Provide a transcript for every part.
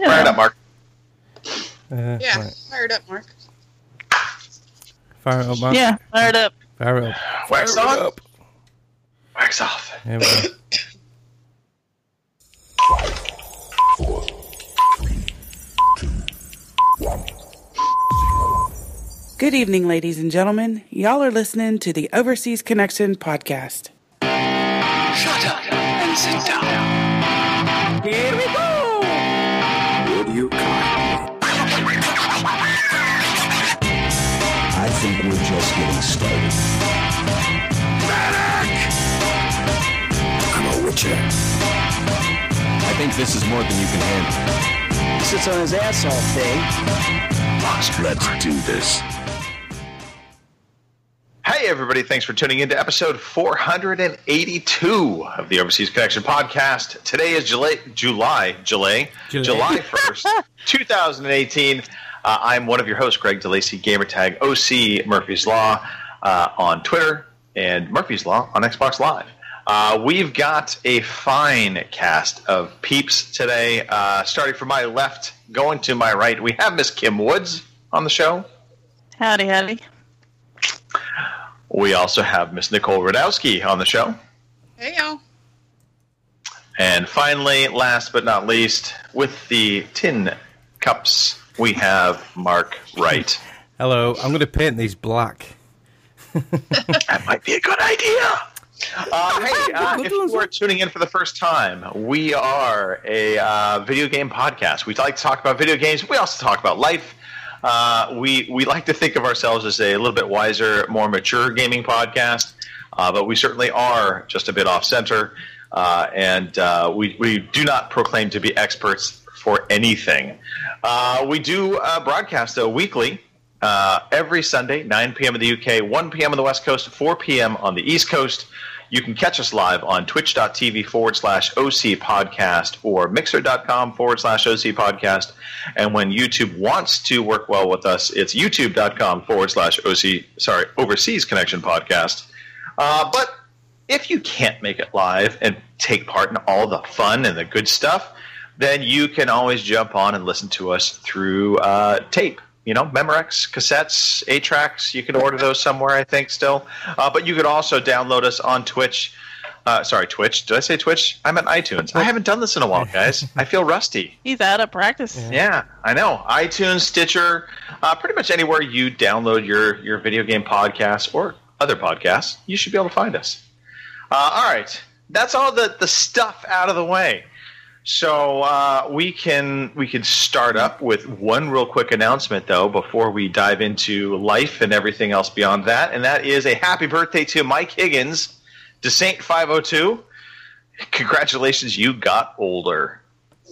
Fire it up, Mark. Right. Fire it up, Mark. Fire it up, Mark. Yeah, fire it up. Fire it up. Wax Fire it on. up. Wax off. Here we go. Good evening, ladies and gentlemen. Y'all are listening to the Overseas Connection podcast. Shut up and sit down. Here we go! Would you kind? I think we're just getting started. Medic! I'm a witcher. I think this is more than you can handle. He sits on his ass all day. Let's do this. Hey, everybody. Thanks for tuning in to episode 482 of the Overseas Connection podcast. Today is July 1st, 2018. I'm one of your hosts, Greg DeLacy, gamertag OC Murphy's Law on Twitter and Murphy's Law on Xbox Live. We've got a fine cast of peeps today. Starting from my left, going to my right, we have Miss Kim Woods on the show. Howdy, howdy. We also have Miss Nicole Radowski on the show. Hey, y'all. And finally, last but not least, with the tin cups, we have Mark Wright. Hello. I'm going to paint these black. That might be a good idea. If you are tuning in for the first time, we are a video game podcast. We like to talk about video games. We also talk about life. We like to think of ourselves as a little bit wiser, more mature gaming podcast, but we certainly are just a bit off-center, and we do not proclaim to be experts for anything. We do broadcast, though, weekly, every Sunday, 9 p.m. in the UK, 1 p.m. on the West Coast, 4 p.m. on the East Coast. You can catch us live on twitch.tv/OC podcast or mixer.com/OC podcast. And when YouTube wants to work well with us, it's youtube.com/Overseas Connection podcast. But if you can't make it live and take part in all the fun and the good stuff, then you can always jump on and listen to us through tape. You know, Memorex, cassettes, 8-tracks, you can order those somewhere, I think, still. But you could also download us on Twitch. Twitch. Did I say Twitch? I meant iTunes. I haven't done this in a while, guys. I feel rusty. He's out of practice. Yeah, I know. iTunes, Stitcher, pretty much anywhere you download your video game podcasts or other podcasts, you should be able to find us. All right. That's all the stuff out of the way. So we can start up with one real quick announcement, though, before we dive into life and everything else beyond that, and that is a happy birthday to Mike Higgins, Dessaint 502. Congratulations, you got older.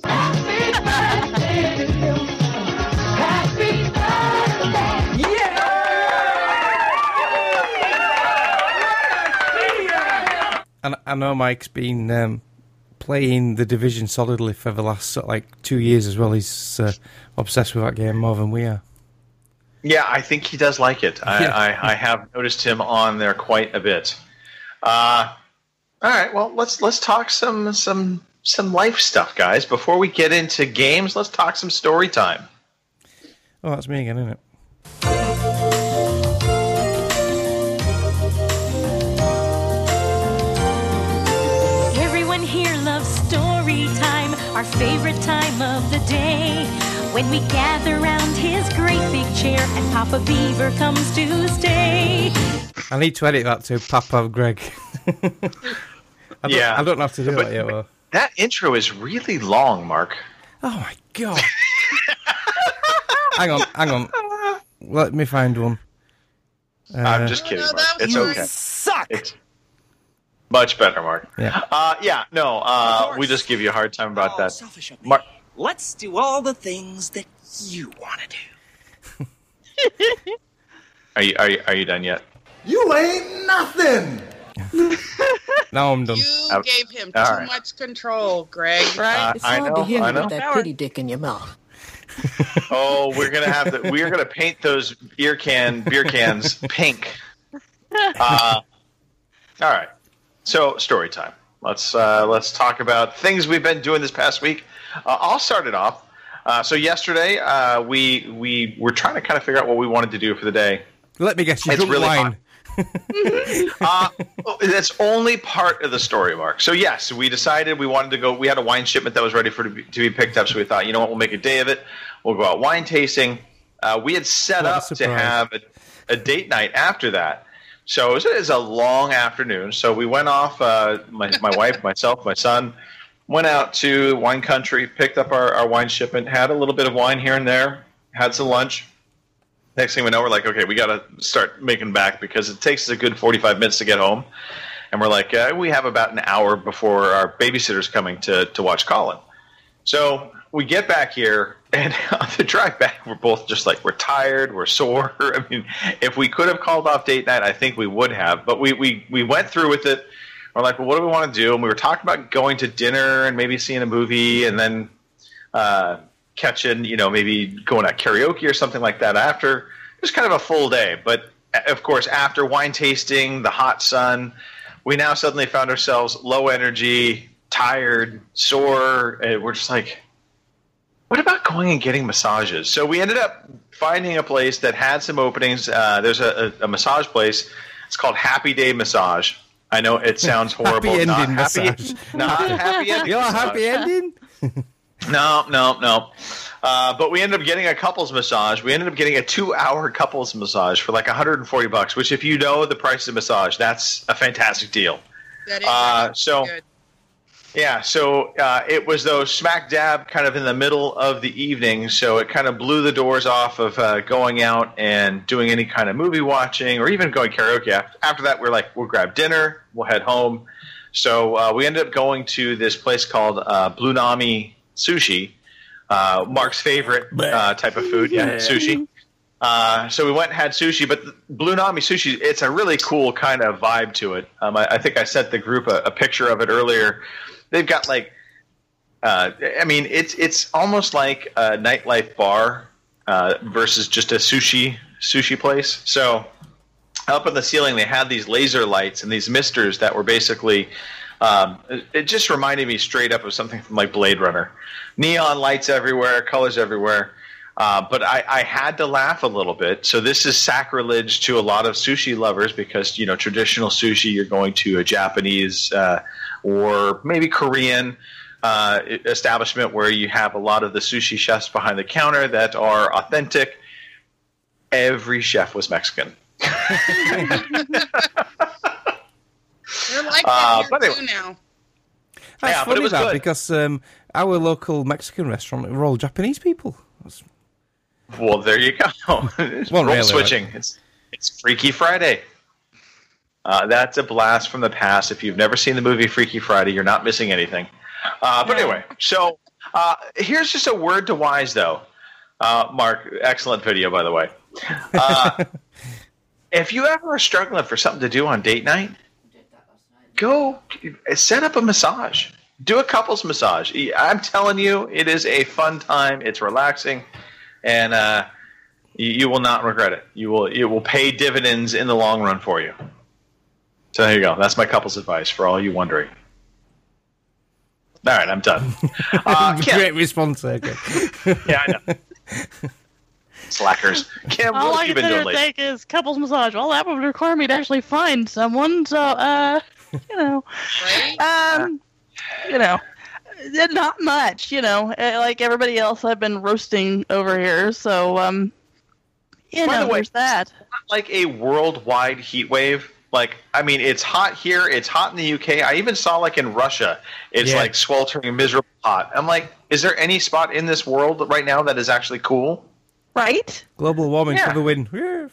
And I know Mike's been playing The Division solidly for the last 2 years as well. He's obsessed with that game more than we are. Yeah, I think he does like it. I have noticed him on there quite a bit. All right, well, let's talk some life stuff, guys. Before we get into games, let's talk some story time. Oh, that's me again, isn't it? Everyone here loves story time, our favorite time of the day. When we gather round his great big chair and Papa Beaver comes to stay. I need to edit that to Papa Greg. I don't have to do that yet. Well. That intro is really long, Mark. Oh my god! Hang on. Let me find one. I'm just kidding, Mark. It's okay. Suck. It's much better, Mark. Yeah. We just give you a hard time about that. Selfish of me. Mark, Let's do all the things that you want to do. are you done yet? You ain't nothing! Now I'm done. You gave him all too right. much control, Greg. Right? It's I hard know, to hear I you know. with that pretty dick in your mouth. We're gonna paint those beer cans pink. All right. So story time. Let's talk about things we've been doing this past week. I'll start it off. So yesterday, we were trying to kind of figure out what we wanted to do for the day. Let me guess, you It's drunk really wine. That's only part of the story, Mark. So yes, we decided we wanted to go. We had a wine shipment that was ready to be picked up. So we thought, you know what, we'll make a day of it. We'll go out wine tasting. We had set What a up to surprise. have a date night after that. So it was a long afternoon. So we went off. My wife, myself, my son went out to wine country, picked up our wine shipment, had a little bit of wine here and there, had some lunch. Next thing we know, we're like, okay, we got to start making back because it takes us a good 45 minutes to get home. And we're like, we have about an hour before our babysitter's coming to watch Colin. So we get back here, and on the drive back, we're both just like, we're tired, we're sore. I mean, if we could have called off date night, I think we would have. But we went through with it. We're like, well, what do we want to do? And we were talking about going to dinner and maybe seeing a movie and then catching, maybe going at karaoke or something like that after. It was kind of a full day. But, of course, after wine tasting, the hot sun, we now suddenly found ourselves low energy, tired, sore. And we're just like, what about going and getting massages? So we ended up finding a place that had some openings. There's a massage place. It's called Happy Day Massage. I know it sounds horrible. Happy Not ending massage. not happy ending. You're a massage. happy ending? No. But we ended up getting a couples massage. We ended up getting a 2-hour couples massage for like $140, which if you know the price of massage, that's a fantastic deal. That is so good. yeah, so it was though smack dab kind of in the middle of the evening, so it kind of blew the doors off of going out and doing any kind of movie watching or even going karaoke. After that, we're like, we'll grab dinner, we'll head home. So we ended up going to this place called Blue Nami Sushi, Mark's favorite type of food, sushi. So we went and had sushi, but Blue Nami Sushi, it's a really cool kind of vibe to it. I think I sent the group a picture of it earlier. They've got like, it's almost like a nightlife bar versus just a sushi place. So up in the ceiling, they had these laser lights and these misters that were basically, it just reminded me straight up of something from like Blade Runner. Neon lights everywhere, colors everywhere. But I had to laugh a little bit. So this is sacrilege to a lot of sushi lovers because, traditional sushi, you're going to a Japanese or maybe Korean establishment where you have a lot of the sushi chefs behind the counter that are authentic. Every chef was Mexican. They're like that but here anyway. too now. That's Yeah, but it funny was that good. because our local Mexican restaurant were all Japanese people. Well, there you go. Role really, switching. It's Freaky Friday. That's a blast from the past. If you've never seen the movie Freaky Friday, you're not missing anything. But anyway, so here's just a word to wise, though. Mark, excellent video, by the way. If you ever are struggling for something to do on date night, go set up a massage. Do a couples massage. I'm telling you, it is a fun time. It's relaxing, and you will not regret it. It will pay dividends in the long run for you. So there you go. That's my couples advice for all you wondering. All right, I'm done. Kim, Great response there. Okay. yeah, I know. Slackers. Kim, All what I have you can been doing lately? think is couples massage. Well, that would require me to actually find someone. So, Right? Not much. Like everybody else, I've been roasting over here. So, By the way, there's that. Like a worldwide heat wave. Like, it's hot here. It's hot in the UK. I even saw, like, in Russia, it's, like, sweltering, miserable hot. I'm like, is there any spot in this world right now that is actually cool? Right? Global warming Yeah. for the win.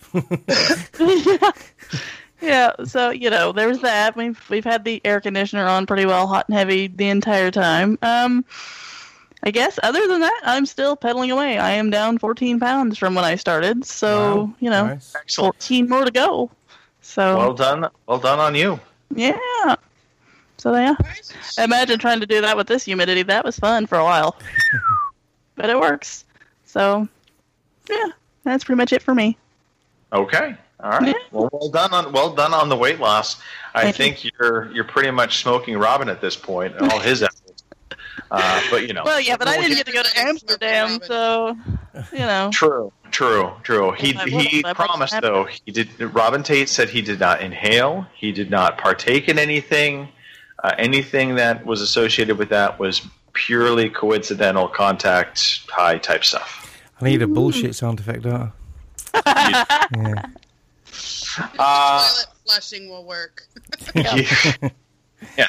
Yeah, so there's that. We've had the air conditioner on pretty well, hot and heavy, the entire time. I guess other than that, I'm still pedaling away. I am down 14 pounds from when I stared, so Wow. Nice. Excellent. 14 more to go. So Well done on you. yeah. So yeah, imagine trying to do that with this humidity. That was fun for a while, but it works. So yeah, that's pretty much it for me. Okay. All right. Yeah. Well done on the weight loss. I Thank think you're pretty much smoking Robin at this point and all his efforts. But you know. Well, yeah, but I didn't get to go to Amsterdam, so you know. True. He promised though. He did. Robin Tate said he did not inhale. He did not partake in anything. Anything that was associated with that was purely coincidental contact high type stuff. I need a bullshit sound effect, don't I? Yeah. Toilet flushing will work. Yeah.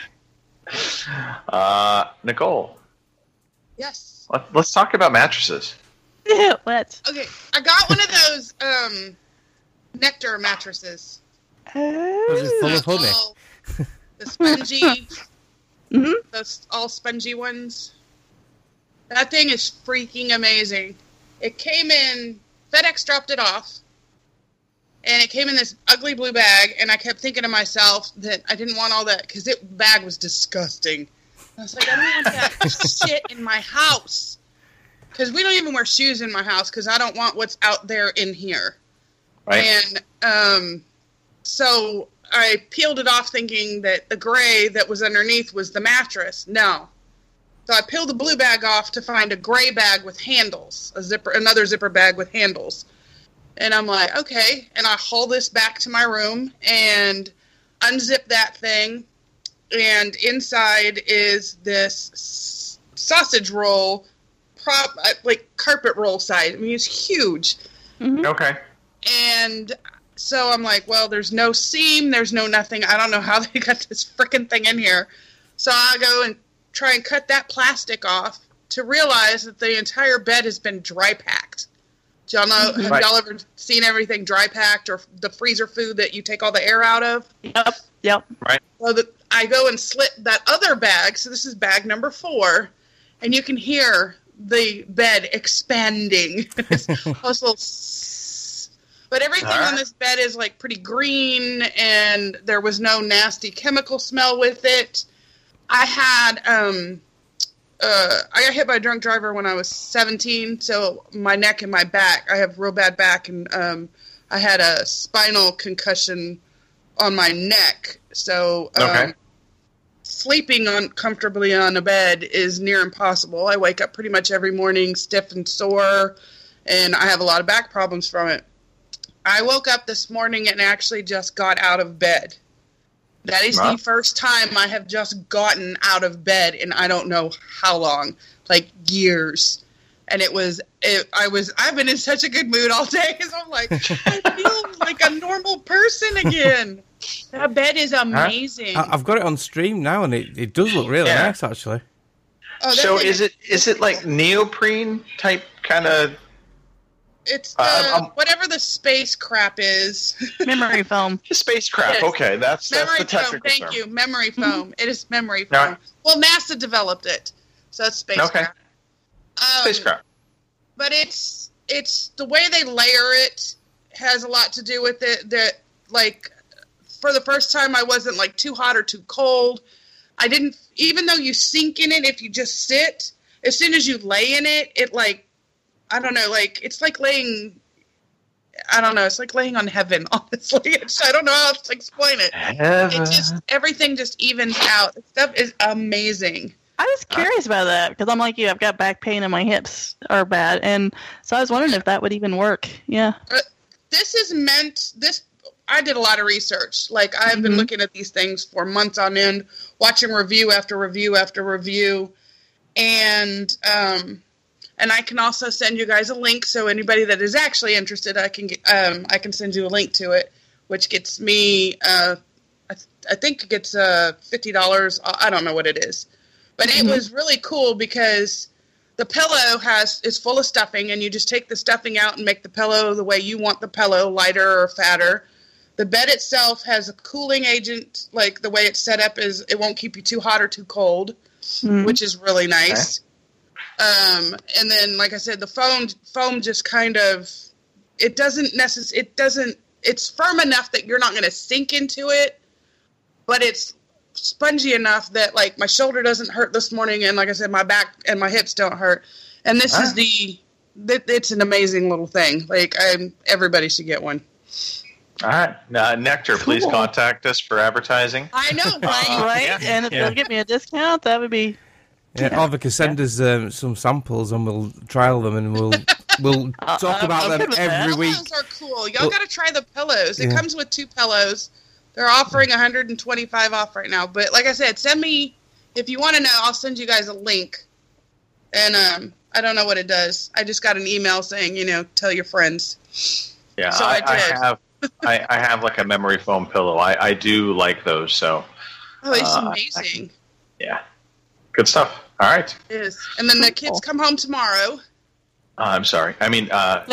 Nicole. Yes. Let's talk about mattresses. Yeah, let's. Okay, I got one of those Nectar mattresses. Was it full of honey? The spongy, those all spongy ones. That thing is freaking amazing. It came in, FedEx dropped it off, and it came in this ugly blue bag, and I kept thinking to myself that I didn't want all that, because the bag was disgusting. I was like, I don't want that shit in my house. Because we don't even wear shoes in my house, because I don't want what's out there in here. Right. And so I peeled it off thinking that the gray that was underneath was the mattress. No. So I peeled the blue bag off to find a gray bag with handles, another zipper bag with handles. And I'm like, okay. And I haul this back to my room and unzip that thing. And inside is this sausage roll, like carpet roll size. I mean, it's huge. Mm-hmm. Okay. And so I'm like, well, there's no seam, there's no nothing. I don't know how they got this frickin' thing in here. So I go and try and cut that plastic off to realize that the entire bed has been dry packed. Do y'all know? Right. Have y'all ever seen everything dry packed, or the freezer food that you take all the air out of? Yep. Right. Well, I go and slit that other bag. So this is bag number 4, and you can hear the bed expanding. But everything on this bed is like pretty green, and there was no nasty chemical smell with it. I had I got hit by a drunk driver when I was 17, so my neck and my back, I have real bad back, and I had a spinal concussion on my neck. So sleeping comfortably on a bed is near impossible. I wake up pretty much every morning stiff and sore, and I have a lot of back problems from it. I woke up this morning and actually just got out of bed. That is the first time I have just gotten out of bed in I don't know how long, like years. And I've been in such a good mood all day, because I'm like, I feel like a normal person again. That bed is amazing. I've got it on stream now, and it does look really nice, actually. Oh, so is it like neoprene type kind of? It's whatever the space crap is. Memory foam. Space crap. Yes. Okay, that's the technical foam. Thank term. you. Memory foam. It is memory foam. Right. Well, NASA developed it, so it's space crap. Space crap. But it's the way they layer it has a lot to do with it. That, like, for the first time, I wasn't like too hot or too cold. I didn't, even though you sink in it if you just sit. As soon as you lay in it, it like, I don't know, like, it's like laying, I don't know, it's like laying on heaven, honestly. I don't know how else to explain it. Everything just evens out. The stuff is amazing. I was curious about that, because I'm like you, I've got back pain and my hips are bad, and so I was wondering if that would even work. Yeah. This is meant, I did a lot of research. Like, I've been looking at these things for months on end, watching review after review after review, and I can also send you guys a link, so anybody that is actually interested, I can send you a link to it, which gets me, I think it gets $50. I don't know what it is. But it was really cool because the pillow is full of stuffing, and you just take the stuffing out and make the pillow the way you want the pillow, lighter or fatter. The bed itself has a cooling agent, like the way it's set up is it won't keep you too hot or too cold, which is really nice. Okay. And then, like I said, the foam just kind of, it's firm enough that you're not going to sink into it, but it's spongy enough that, like, my shoulder doesn't hurt this morning, and like I said, my back and my hips don't hurt. And this is it's an amazing little thing. Like, everybody should get one. All right. Nectar, please contact us for advertising. I know, right? Right? Yeah. And if they'll get me a discount, that would be Yeah, or they can send us some samples and we'll trial them and we'll talk about them every week. Pillows are cool. Y'all got to try the pillows. It comes with 2 pillows. They're offering $125 off right now. But like I said, send me, if you want to know, I'll send you guys a link. And I don't know what it does. I just got an email saying, tell your friends. Yeah, so I did. I have like a memory foam pillow. I do like those. So. Oh, it's amazing. Yeah. Good stuff. All right. It is. And then the kids come home tomorrow. I'm sorry. I mean, what?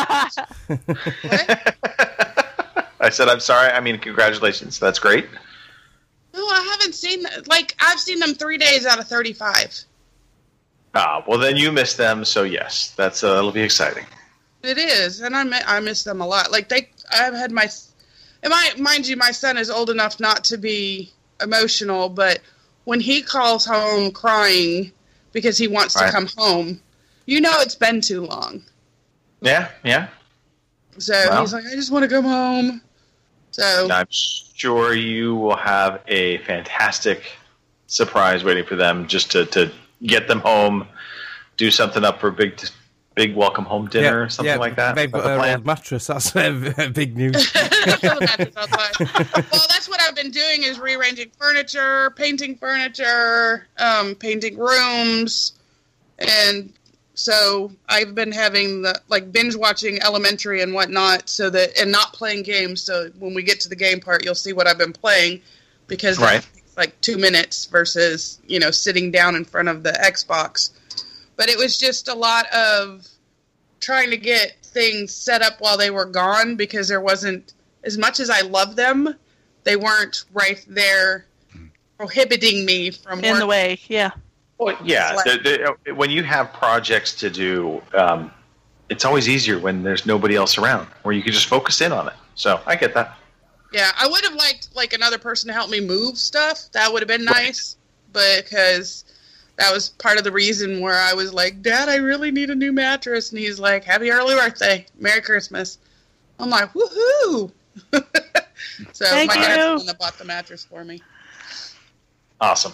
I said I'm sorry. I mean, congratulations. That's great. No, I haven't seen that. Like, I've seen them 3 days out of 35. Well, then you missed them. So yes, it'll be exciting. It is, and I miss them a lot. Like I've had mind you, my son is old enough not to be emotional, but when he calls home crying because he wants to come home, it's been too long. Yeah. So he's like, I just want to come home. So I'm sure you will have a fantastic surprise waiting for them, just to get them home, do something up for a big welcome home dinner or something like that. They've got a old mattress. That's big news. Well, that's what I've been doing, is rearranging furniture, painting rooms, and so I've been having binge watching Elementary and whatnot, and not playing games. So when we get to the game part, you'll see what I've been playing, because that takes like 2 minutes versus sitting down in front of the Xbox. But it was just a lot of trying to get things set up while they were gone, because there wasn't, as much as I love them, they weren't right there prohibiting me from in the way. Yeah. Well, yeah. When you have projects to do, it's always easier when there's nobody else around, where you can just focus in on it. So I get that. Yeah, I would have liked another person to help me move stuff. That would have been nice, because that was part of the reason where I was like, Dad, I really need a new mattress. And he's like, happy early birthday. Merry Christmas. I'm like, woohoo. So my dad's the one that bought the mattress for me. Awesome.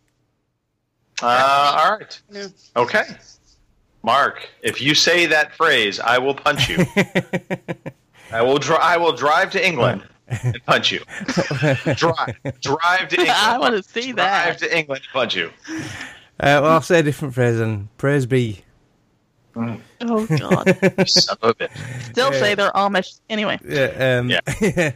All right. Yeah. Okay. Mark, if you say that phrase, I will punch you. I will drive to England and punch you. Drive to England. I want to see that. Drive to England and punch you. Well, I'll say a different phrase, and praise be. Oh, God. You son of a bitch. Still say they're Amish. Anyway. Yeah.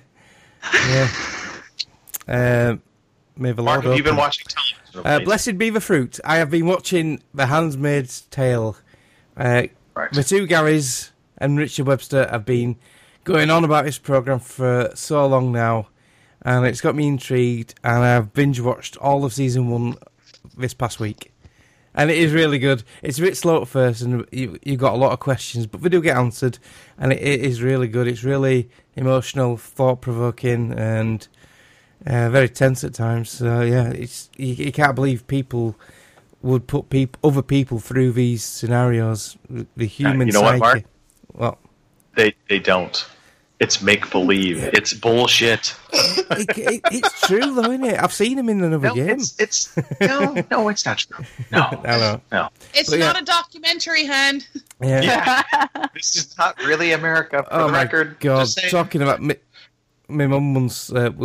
May the Mark, Lord have you been open. watching television? Blessed be the fruit. I have been watching The Handmaid's Tale. The two Garys and Richard Webster have been going on about this programme for so long now, and it's got me intrigued, and I've binge-watched all of Season 1 this past week. And it is really good. It's a bit slow at first, and you've got a lot of questions, but they do get answered, and it is really good. It's really emotional, thought-provoking, and very tense at times. So, yeah, you can't believe people would put other people through these scenarios. The human you know psyche. what, Mark? Well, they don't. It's make-believe. Yeah. It's bullshit. It's true, though, isn't it? I've seen him in another game. No, it's not true. No. It's not a documentary, hun. Yeah. This is not really America, for the record. God, talking about my mum once,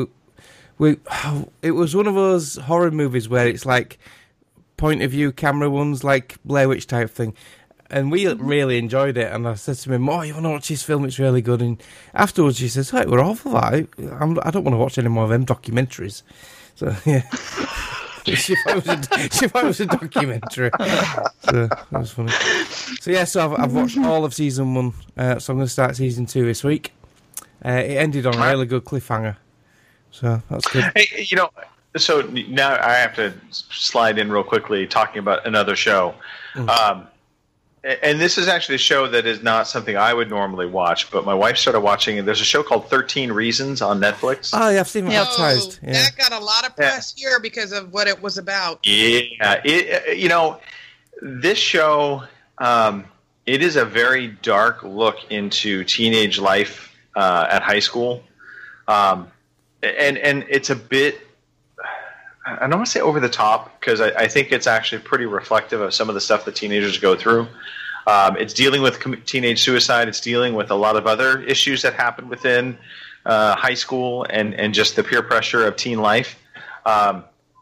it was one of those horror movies where it's like point of view camera ones, like Blair Witch type thing. And we really enjoyed it, and I said to him, you want to watch this film? It's really good. And afterwards she says, we're awful that. I don't want to watch any more of them documentaries. So, yeah. she thought it was a documentary. So, that was funny. So, yeah, I've watched all of Season 1, so I'm going to start Season 2 this week. It ended on a really good cliffhanger. So, that's good. Hey, so now I have to slide in real quickly talking about another show. And this is actually a show that is not something I would normally watch, but my wife started watching, and there's a show called 13 Reasons on Netflix. Oh, yeah, I've seen it advertised. Yeah. That got a lot of press here because of what it was about. Yeah. This show, it is a very dark look into teenage life at high school. And it's a bit, I don't want to say over the top, because I think it's actually pretty reflective of some of the stuff that teenagers go through. It's dealing with teenage suicide. It's dealing with a lot of other issues that happen within high school and just the peer pressure of teen life. I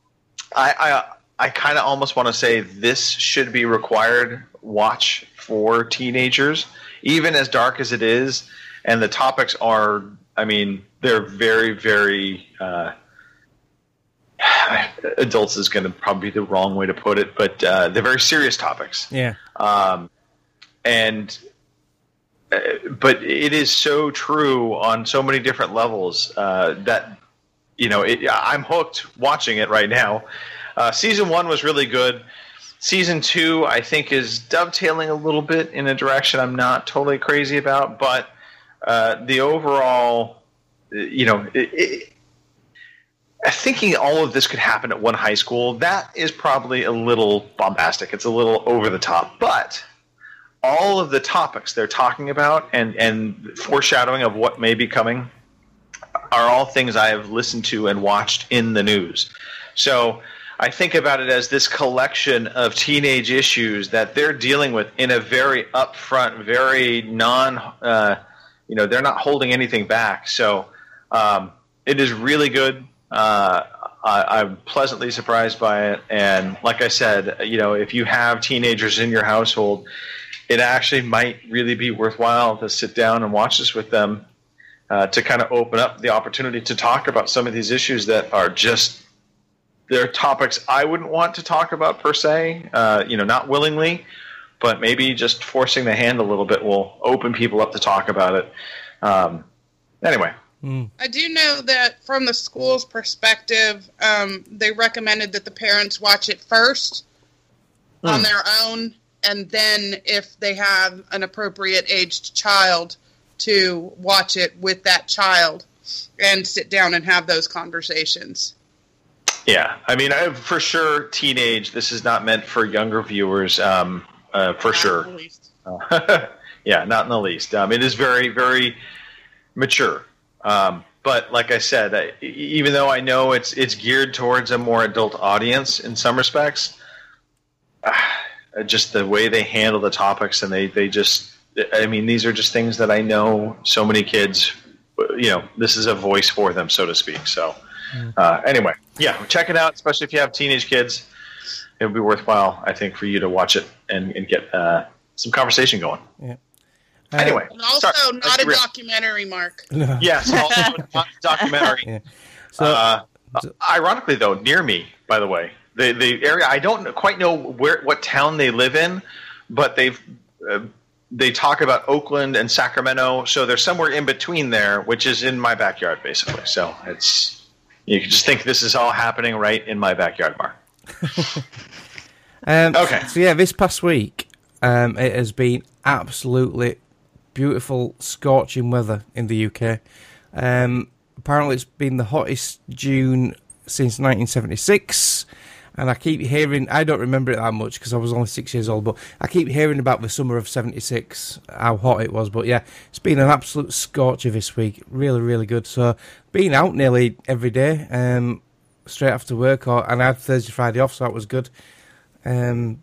kind of almost want to say this should be required watch for teenagers, even as dark as it is. And the topics are, I mean, they're very, very adults is going to probably be the wrong way to put it, but they're very serious topics. Yeah. But it is so true on so many different levels that, you know, I'm hooked watching it right now. Season 1 was really good. Season 2, I think, is dovetailing a little bit in a direction I'm not totally crazy about, but the overall, you know, thinking all of this could happen at one high school, that is probably a little bombastic. It's a little over the top. But all of the topics they're talking about and foreshadowing of what may be coming are all things I have listened to and watched in the news. So I think about it as this collection of teenage issues that they're dealing with in a very upfront, very they're not holding anything back. So it is really good. I'm pleasantly surprised by it. And like I said, you know, if you have teenagers in your household, it actually might really be worthwhile to sit down and watch this with them to kind of open up the opportunity to talk about some of these issues that are just, they're topics I wouldn't want to talk about per se, not willingly, but maybe just forcing the hand a little bit will open people up to talk about it. Anyway. I do know that from the school's perspective, they recommended that the parents watch it first on their own, and then if they have an appropriate aged child, to watch it with that child and sit down and have those conversations. Yeah, I mean, for sure, teenage, this is not meant for younger viewers, for sure. Yeah, not in the least. It is very, very mature. But like I said, even though I know it's geared towards a more adult audience in some respects, just the way they handle the topics and they just, I mean, these are just things that I know so many kids, you know, this is a voice for them, so to speak. So anyway, yeah, check it out, especially if you have teenage kids. It would be worthwhile, I think, for you to watch it and get some conversation going. Yeah. Anyway, and also not a documentary, Mark. No. Yes, also not a documentary. Yeah. So, ironically, though, near me, by the way, the area, I don't quite know what town they live in, but they talk about Oakland and Sacramento, so they're somewhere in between there, which is in my backyard, basically. So you can just think this is all happening right in my backyard, Mark. Okay. So yeah, this past week, it has been absolutely beautiful, scorching weather in the UK. Apparently, it's been the hottest June since 1976. And I keep hearing, I don't remember it that much because I was only 6 years old, but I keep hearing about the summer of 76, how hot it was. But yeah, it's been an absolute scorcher this week. Really, really good. So, being out nearly every day, straight after work, and I had Thursday, Friday off, so that was good. Been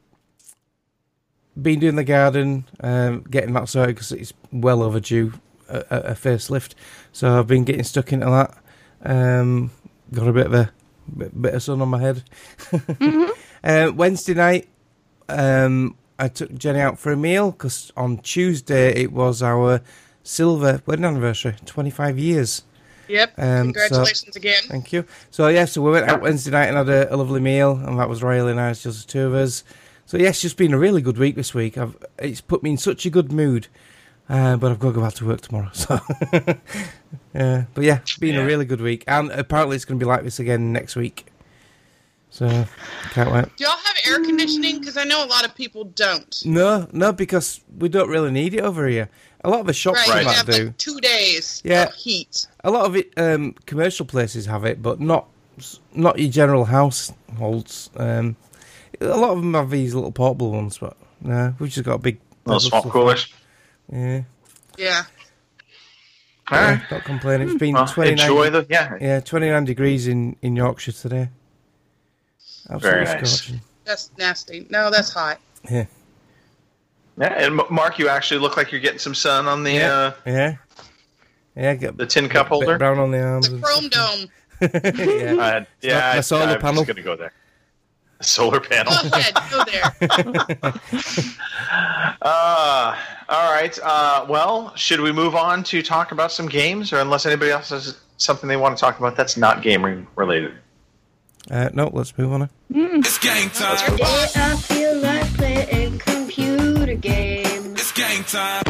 doing the garden, getting that sorted because it's well overdue, a facelift. So I've been getting stuck into that. Got a bit of sun on my head. Wednesday night, I took Jenny out for a meal because on Tuesday it was our silver wedding anniversary, 25 years. Yep, congratulations again. Thank you. So we went out Wednesday night and had a lovely meal, and that was really nice, just the two of us. So yeah, it's just been a really good week this week. It's put me in such a good mood, but I've got to go back to work tomorrow. So, but yeah, it's been a really good week, and apparently it's going to be like this again next week. So can't wait. Do y'all have air conditioning? Because I know a lot of people don't. No, because we don't really need it over here. A lot of the shops do. Like 2 days of heat. A lot of it, commercial places have it, but not your general households. A lot of them have these little portable ones, but no, we've just got a big little small coolers. Yeah. All right. Not complaining. It's been 29. Enjoy 29 degrees in Yorkshire today. Very nice. Scorching. That's nasty. No, that's hot. Yeah. Yeah, and Mark, you actually look like you're getting some sun on the Get the tin cup a bit holder. brown on the arms. The chrome dome. The solar I'm panel. just going to go there. The solar panel. Go ahead, go there. All right. Well, should we move on to talk about some games, or unless anybody else has something they want to talk about that's not gaming related? No, let's move on. It's game time. Today I feel like playing computer games. It's game time.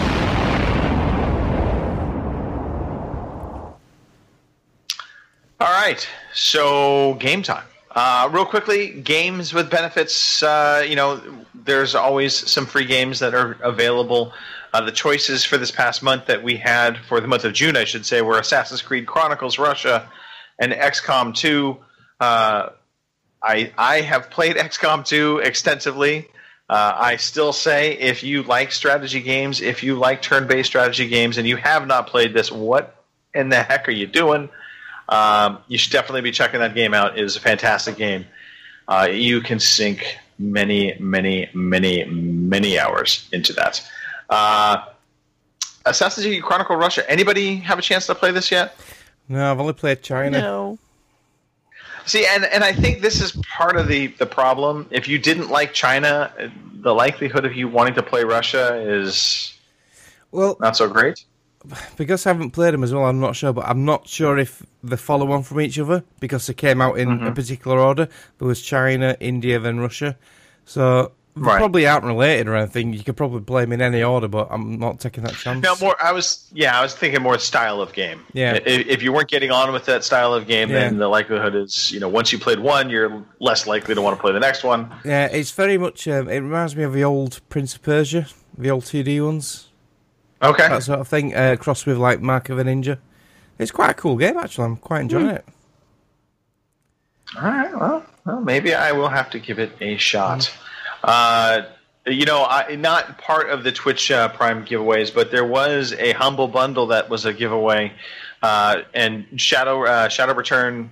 All right. So game time. Real quickly, games with benefits. There's always some free games that are available. The choices for this past month that we had, for the month of June, I should say, were Assassin's Creed Chronicles Russia and XCOM 2. I have played XCOM 2 extensively. I still say, if you like strategy games, if you like turn-based strategy games, and you have not played this, what in the heck are you doing? You should definitely be checking that game out. It is a fantastic game. You can sink many, many, many, many hours into that. Assassin's Creed Chronicle Russia. Anybody have a chance to play this yet? No, I've only played China. No. See, and I think this is part of the problem. If you didn't like China, the likelihood of you wanting to play Russia is not so great. Because I haven't played them as well, I'm not sure. But I'm not sure if they follow on from each other, because they came out in a particular order. There was China, India, then Russia. So they probably aren't related or anything. You could probably play them in any order, but I'm not taking that chance. No, I was thinking more style of game. Yeah. If you weren't getting on with that style of game, then the likelihood is, once you played one, you're less likely to want to play the next one. Yeah, it's very much. It reminds me of the old Prince of Persia, the old 2D ones. Okay. That sort of thing, crossed with like Mark of a Ninja. It's quite a cool game, actually. I'm quite enjoying it. All right. Well, maybe I will have to give it a shot. Not part of the Twitch Prime giveaways, but there was a Humble Bundle that was a giveaway, and Shadowrun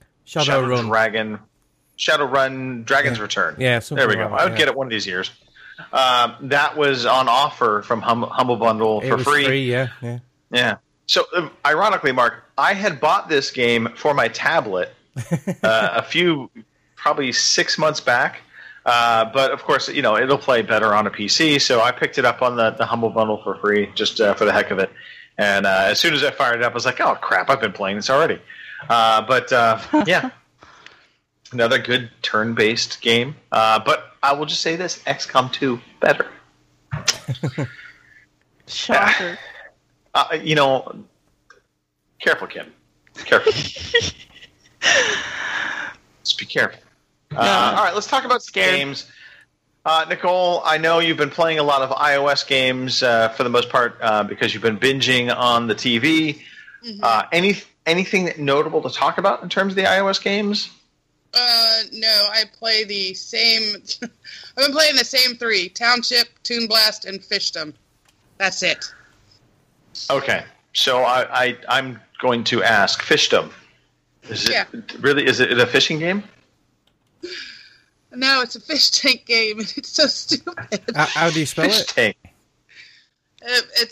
Dragon's Return. Yeah, there we go. I would get it one of these years. That was on offer from Humble Bundle for free. Yeah. So, ironically, Mark, I had bought this game for my tablet probably 6 months back. But, of course, it'll play better on a PC, so I picked it up on the Humble Bundle for free, just for the heck of it. And as soon as I fired it up, I was like, oh, crap, I've been playing this already. Yeah. Another good turn-based game. But I will just say this, XCOM 2, better. Shocker. Careful, Kim. Careful. Just be careful. All right, let's talk about games. Nicole, I know you've been playing a lot of iOS games for the most part because you've been binging on the TV. Mm-hmm. Anything notable to talk about in terms of the iOS games? No, I play the same. I've been playing the same three: Township, Toon Blast, and Fishdom. That's it. Okay, so I'm going to ask Fishdom. Is it a fishing game? No, it's a fish tank game, and it's so stupid. How do you spell fish it? Tank. It's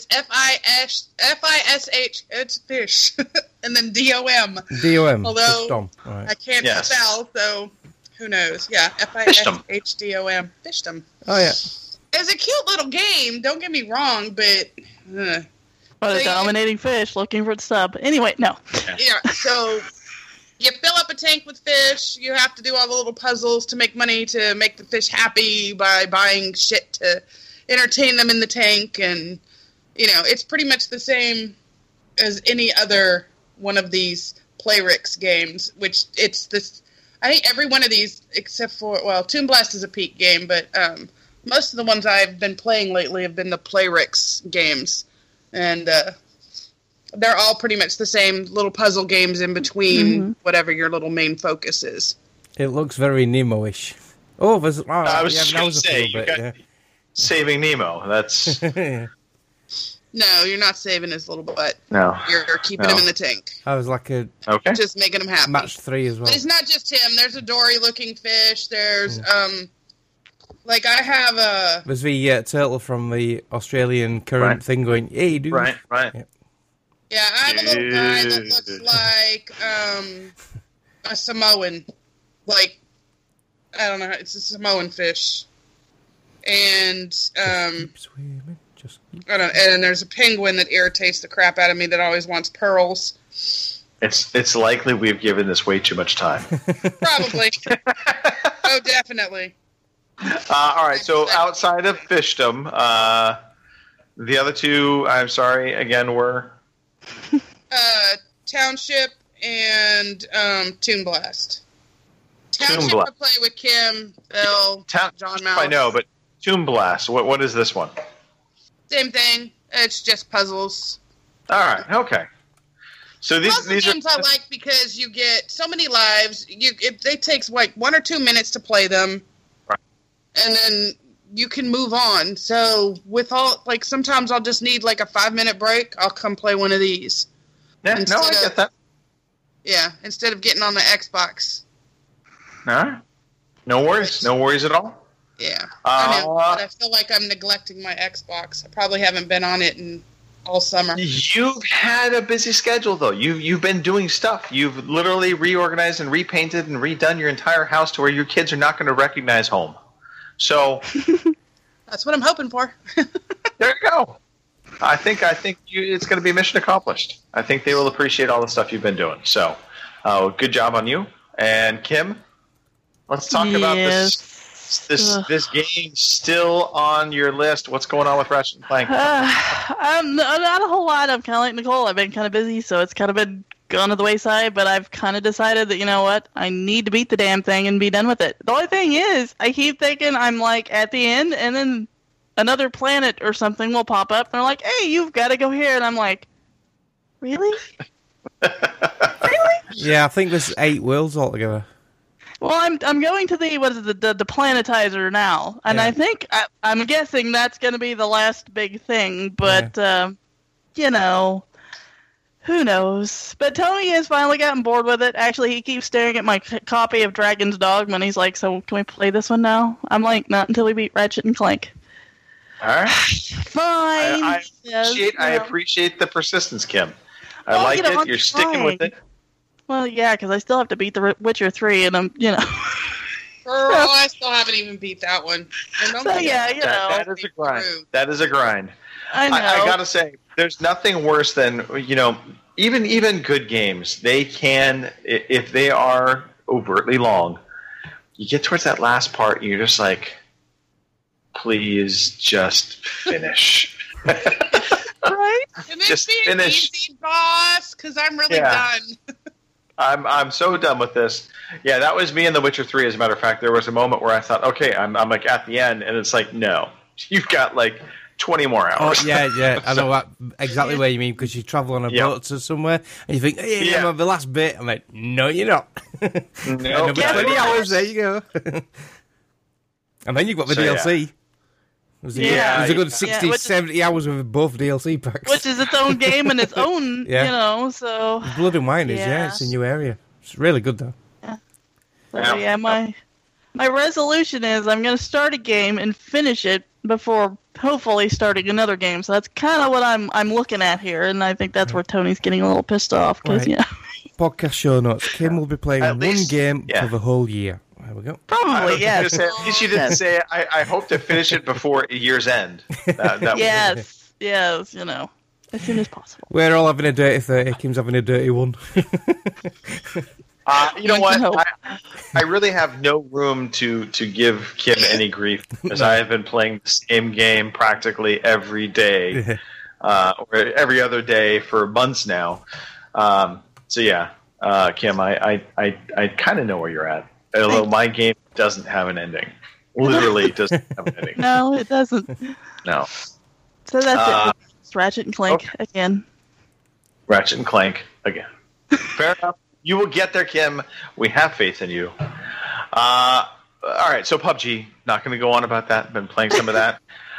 Fish. It's fish, and then DOM. DOM. Although right. I can't spell, so who knows? Yeah, FISHDOM. Fishdom. Oh yeah. It's a cute little game. Don't get me wrong, but. A dominating fish looking for the sub. Anyway, no. Yeah. So. You fill up a tank with fish. You have to do all the little puzzles to make money to make the fish happy by buying shit to entertain them in the tank. And, it's pretty much the same as any other one of these Playrix games, which it's this. I think every one of these, except for, Toon Blast is a Peak game, but most of the ones I've been playing lately have been the Playrix games. And, they're all pretty much the same little puzzle games in between whatever your little main focus is. It looks very Nemo-ish. Oh, I was just going to say, Saving Nemo. That's... No, No, you're not saving his little butt. No. You're keeping him in the tank. I was like a just making him happy. match 3 as well. But it's not just him. There's a Dory-looking fish. There's like I have a. There's the turtle from the Australian current thing going, "Hey, dude!" Right. Yeah, I have a little guy that looks like a Samoan. Like, I don't know, it's a Samoan fish. And I don't know, and there's a penguin that irritates the crap out of me that always wants pearls. It's likely we've given this way too much time. Probably. Oh, definitely. All right, so outside of fishdom, the other two, I'm sorry, again, were? Township and Toon Blast. Township I play with Kim, Bill, John Mouse. I know, but Toon Blast, what is this one? Same thing. It's just puzzles. All right, okay. So these games I like because you get so many lives. It takes like 1 or 2 minutes to play them, right. And then you can move on. So sometimes I'll just need like a 5-minute break. I'll come play one of these. Yeah, I get that. Yeah, instead of getting on the Xbox. All right. No worries. No worries at all. Yeah. I know, but I feel like I'm neglecting my Xbox. I probably haven't been on it in all summer. You've had a busy schedule, though. You've been doing stuff. You've literally reorganized and repainted and redone your entire house to where your kids are not going to recognize home. So that's what I'm hoping for. There you go. I think it's going to be mission accomplished. I think they will appreciate all the stuff you've been doing. So, good job on you. And Kim, let's talk about this game still on your list. What's going on with Ratchet & Clank? Not a whole lot. I'm kind of like Nicole. I've been kind of busy, so it's kind of been gone to the wayside. But I've kind of decided that, you know what? I need to beat the damn thing and be done with it. The only thing is, I keep thinking I'm like at the end, and then another planet or something will pop up, and they're like, "Hey, you've got to go here," and I'm like, "Really? Really?" Yeah, I think there's 8 worlds altogether. Well, I'm going to the planetizer now, and I think I'm guessing that's going to be the last big thing. But you know, who knows? But Tony has finally gotten bored with it. Actually, he keeps staring at my copy of Dragon's Dogma, and he's like, "So can we play this one now?" I'm like, "Not until we beat Ratchet and Clank." All right. Fine. I appreciate the persistence, Kim. I like it. You're sticking with it. Well, yeah, because I still have to beat The Witcher 3, and I'm, Girl, I still haven't even beat that one. So, yeah, that is a grind. That is a grind. I know. I gotta say, there's nothing worse than, even good games. They can, if they are overtly long, you get towards that last part, and you're just like, please just finish. Right? Just finish, easy, boss, because I'm really done. I'm so done with this. Yeah, that was me in The Witcher 3, as a matter of fact. There was a moment where I thought, okay, I'm like at the end, and it's like, no. You've got like 20 more hours. Oh, yeah. I know exactly what you mean, because you travel on a boat to somewhere, and you think, hey, I'm on the last bit. I'm like, no, you're not. No, 20 hours, there you go. And then you've got the DLC. There's a good 60, 70 hours with both DLC packs. Which is its own game and its own, so... Blood and Wine is, it's a new area. It's really good, though. Yeah. So, my resolution is I'm going to start a game and finish it before hopefully starting another game. So that's kind of what I'm looking at here, and I think that's where Tony's getting a little pissed off, because, Podcast show notes. Kim will be playing one game for the whole year. There we go. Probably, yes. At least you didn't say, I hope to finish it before year's end. Yes, as soon as possible. We're all having a dirty 30. Kim's having a dirty 1. You know what? I really have no room to give Kim any grief, because I have been playing the same game practically every day, or every other day for months now. Kim, I kind of know where you're at. Although my game doesn't have an ending. Literally doesn't have an ending. No, it doesn't. No. So that's it. It's Ratchet and Clank again. Ratchet and Clank again. Fair enough. You will get there, Kim. We have faith in you. All right, so PUBG. Not going to go on about that. Been playing some of that.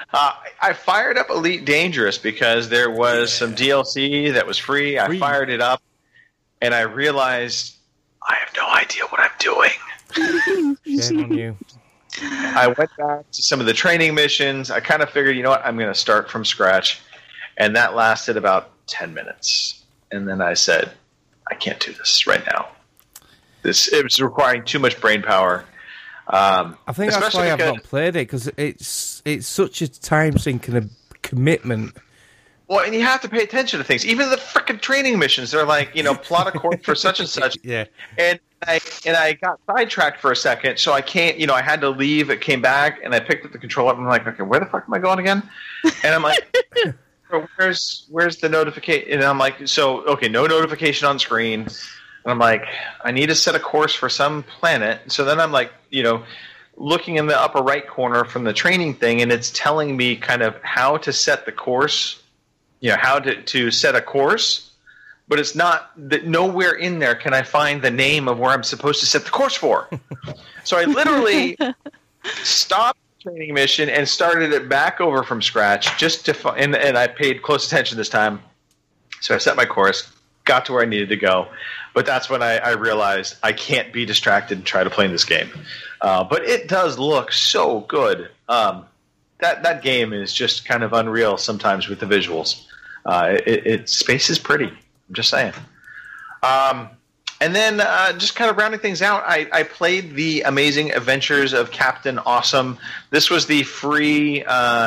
I fired up Elite Dangerous because there was some DLC that was free. I fired it up, and I realized I have no idea what I'm doing. Shame on you. I went back to some of the training missions. I kind of figured, you know what, I'm going to start from scratch. And that lasted about 10 minutes. And then I said, I can't do this right now. It was requiring too much brain power. I think that's why I've not played it, because it's such a time sink and a commitment. Well, and you have to pay attention to things. Even the frickin' training missions, they're like, plot a course for such and such. Yeah. And I got sidetracked for a second, so I can't, I had to leave. It came back, and I picked up the controller, and I'm like, okay, where the fuck am I going again? And I'm like, where's the notification? And I'm like, no notification on screen. And I'm like, I need to set a course for some planet. So then I'm like, looking in the upper right corner from the training thing, and it's telling me kind of how to set the course, how to set a course. But it's not that nowhere in there can I find the name of where I'm supposed to set the course for. So I literally stopped the training mission and started it back over from scratch just to and I paid close attention this time. So I set my course, got to where I needed to go. But that's when I realized I can't be distracted and try to play this game. But it does look so good. That game is just kind of unreal sometimes with the visuals. Space is pretty. I'm just saying. And then just kind of rounding things out, I played The Amazing Adventures of Captain Awesome. This was the free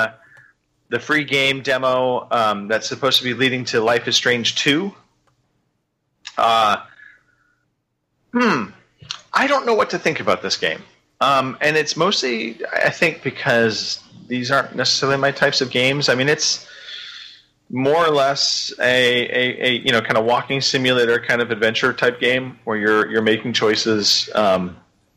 game demo that's supposed to be leading to Life is Strange 2. I don't know what to think about this game. And it's mostly, I think, because these aren't necessarily my types of games. I mean, it's more or less a kind of walking simulator kind of adventure type game where you're making choices. I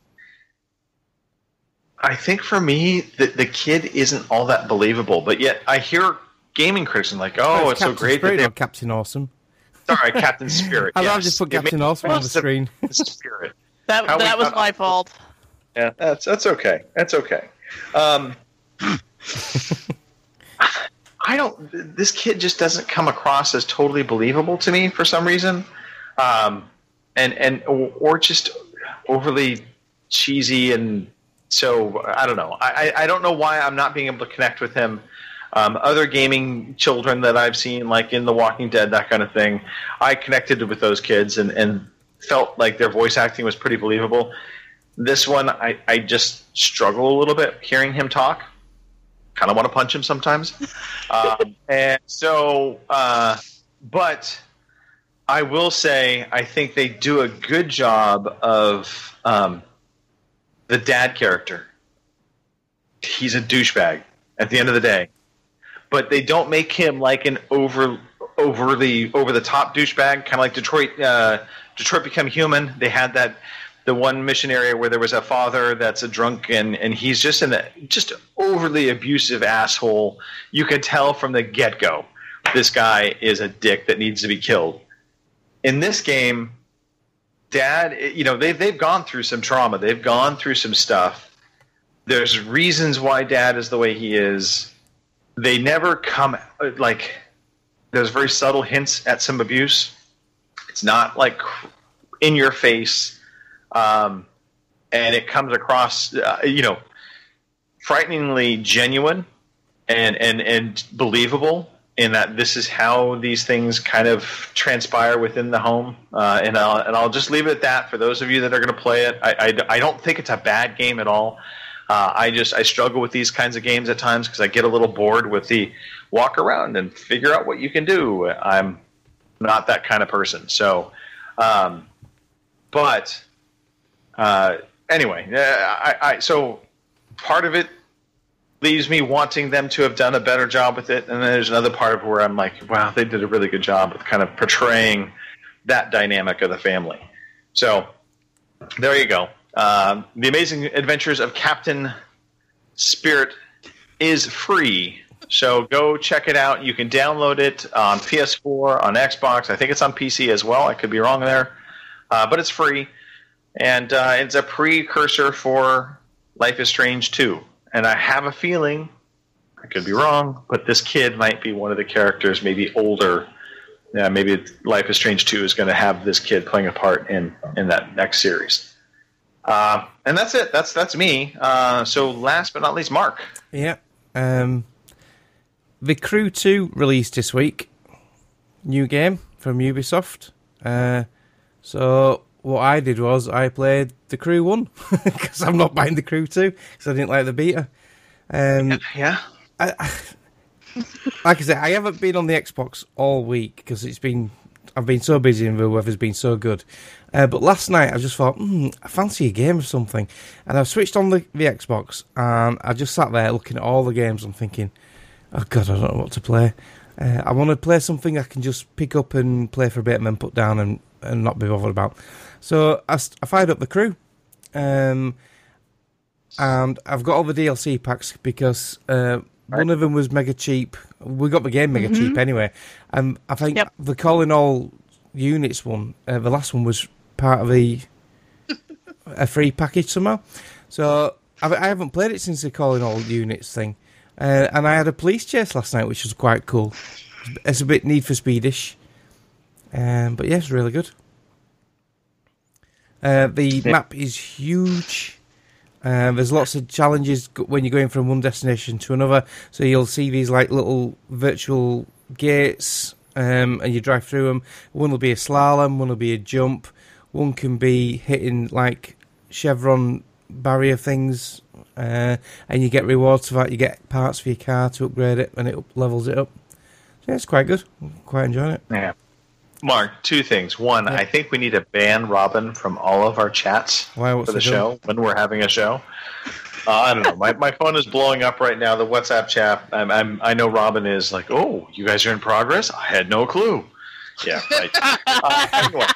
think for me the kid isn't all that believable, but yet I hear gaming critics like, "Oh, it's Captain so great!" Spirit, not Captain Awesome. Sorry, Captain Spirit. I'll just put Captain Awesome on the screen. Spirit. That was my fault. Yeah, that's okay. That's okay. This kid just doesn't come across as totally believable to me for some reason, or just overly cheesy, and so I don't know. I don't know why I'm not being able to connect with him. Other gaming children that I've seen, like in The Walking Dead, that kind of thing, I connected with those kids and felt like their voice acting was pretty believable. This one, I just struggle a little bit hearing him talk. Kind of want to punch him sometimes. And so, but I will say, I think they do a good job of the dad character. He's a douchebag at the end of the day. But they don't make him like an over the top douchebag, kind of like Detroit Become Human. They had the one mission area where there was a father that's a drunk and he's just just overly abusive asshole. You can tell from the get-go this guy is a dick that needs to be killed. In this game, Dad, they've gone through some trauma. They've gone through some stuff. There's reasons why Dad is the way he is. They never come there's very subtle hints at some abuse. It's not like in your face. And it comes across, frighteningly genuine and believable in that this is how these things kind of transpire within the home. And I'll just leave it at that for those of you that are going to play it. I don't think it's a bad game at all. I struggle with these kinds of games at times because I get a little bored with the walk around and figure out what you can do. I'm not that kind of person. So, anyway, so part of it leaves me wanting them to have done a better job with it, and then there's another part of where I'm like, wow, they did a really good job with kind of portraying that dynamic of the family. So there you go. The Amazing Adventures of Captain Spirit is free, so go check it out. You can download it on PS4, on Xbox. I think it's on PC as well. I could be wrong there, but it's free. And it's a precursor for Life is Strange 2. And I have a feeling I could be wrong, but this kid might be one of the characters, maybe older. Yeah, maybe Life is Strange 2 is going to have this kid playing a part in that next series. And that's it. That's me. So last but not least, Mark. Yeah. The Crew 2 released this week. New game from Ubisoft. So what I did was I played The Crew 1 because I'm not buying The Crew 2 because I didn't like the beta. Yeah. Like I said, I haven't been on the Xbox all week because I've been so busy and the weather's been so good. But last night I just thought, I fancy a game or something. And I switched on the Xbox and I just sat there looking at all the games and thinking, oh God, I don't know what to play. I want to play something I can just pick up and play for a bit and then put down and not be bothered about. So I fired up The Crew. And I've got all the DLC packs because one of them was mega cheap. We got the game mega cheap anyway. And I think the Calling All Units one, the last one was part of a free package somehow. So I haven't played it since the Calling All Units thing. And I had a police chase last night, which was quite cool. It's a bit Need for Speedish. But yeah, it's really good. The map is huge. There's lots of challenges when you're going from one destination to another. So you'll see these like little virtual gates, and you drive through them. One will be a slalom, one will be a jump. One can be hitting like chevron barrier things, and you get rewards for that. You get parts for your car to upgrade it, and it levels it up. So yeah, it's quite good. I'm quite enjoying it. Yeah. Mark, two things. One, I think we need to ban Robin from all of our chats for the show when we're having a show. I don't know. My phone is blowing up right now. The WhatsApp chat. I know Robin is like, oh, you guys are in progress? I had no clue. Yeah, right. Anyway,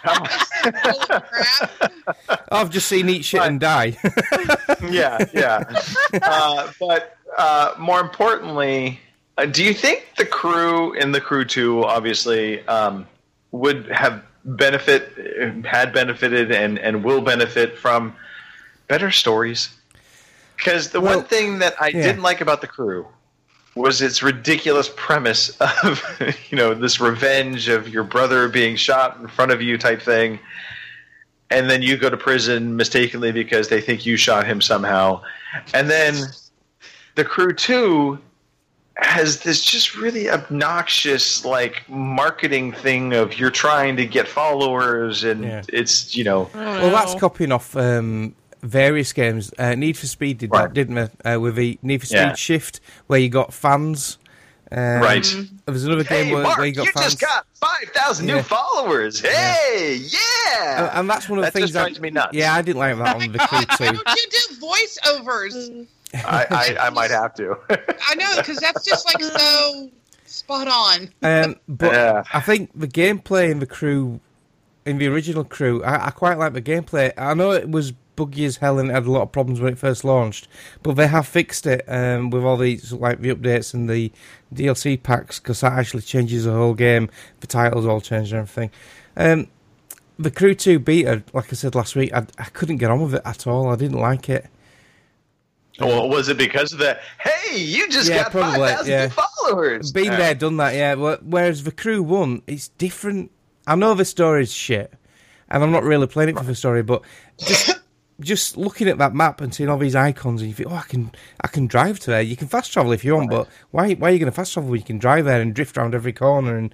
I've just seen eat shit and die. yeah. But more importantly, do you think The Crew in The Crew 2, obviously, would have had benefited and will benefit from better stories? Because the one thing that I didn't like about The Crew was its ridiculous premise of, this revenge of your brother being shot in front of you type thing, and then you go to prison mistakenly because they think you shot him somehow. And then The Crew 2 has this just really obnoxious marketing thing of you're trying to get followers and it's well, that's copying off various games. Need for Speed did that, didn't they? With the Need for Speed Shift, where you got fans. Right. There was another game Mark, where you got fans. Just got 5,000 new followers. Hey, yeah. And that's one of the things that drives me nuts. Yeah, I didn't like that on The Crew 2. Why don't you do voiceovers? I might have to. I know, because that's just so spot on. But I think the gameplay in The Crew, in the original Crew, I quite like the gameplay. I know it was buggy as hell and it had a lot of problems when it first launched, but they have fixed it with all these the updates and the DLC packs, because that actually changes the whole game. The titles all changed and everything. The Crew 2 beta, like I said last week, I couldn't get on with it at all. I didn't like it. Well, was it because of the, hey, you just got 5,000 followers? Been there, done that, yeah. Whereas The Crew 1, it's different. I know the story's shit, and I'm not really playing it for the story, but just looking at that map and seeing all these icons, and you think, I can drive to there. You can fast travel if you want, but why are you going to fast travel when you can drive there and drift around every corner? And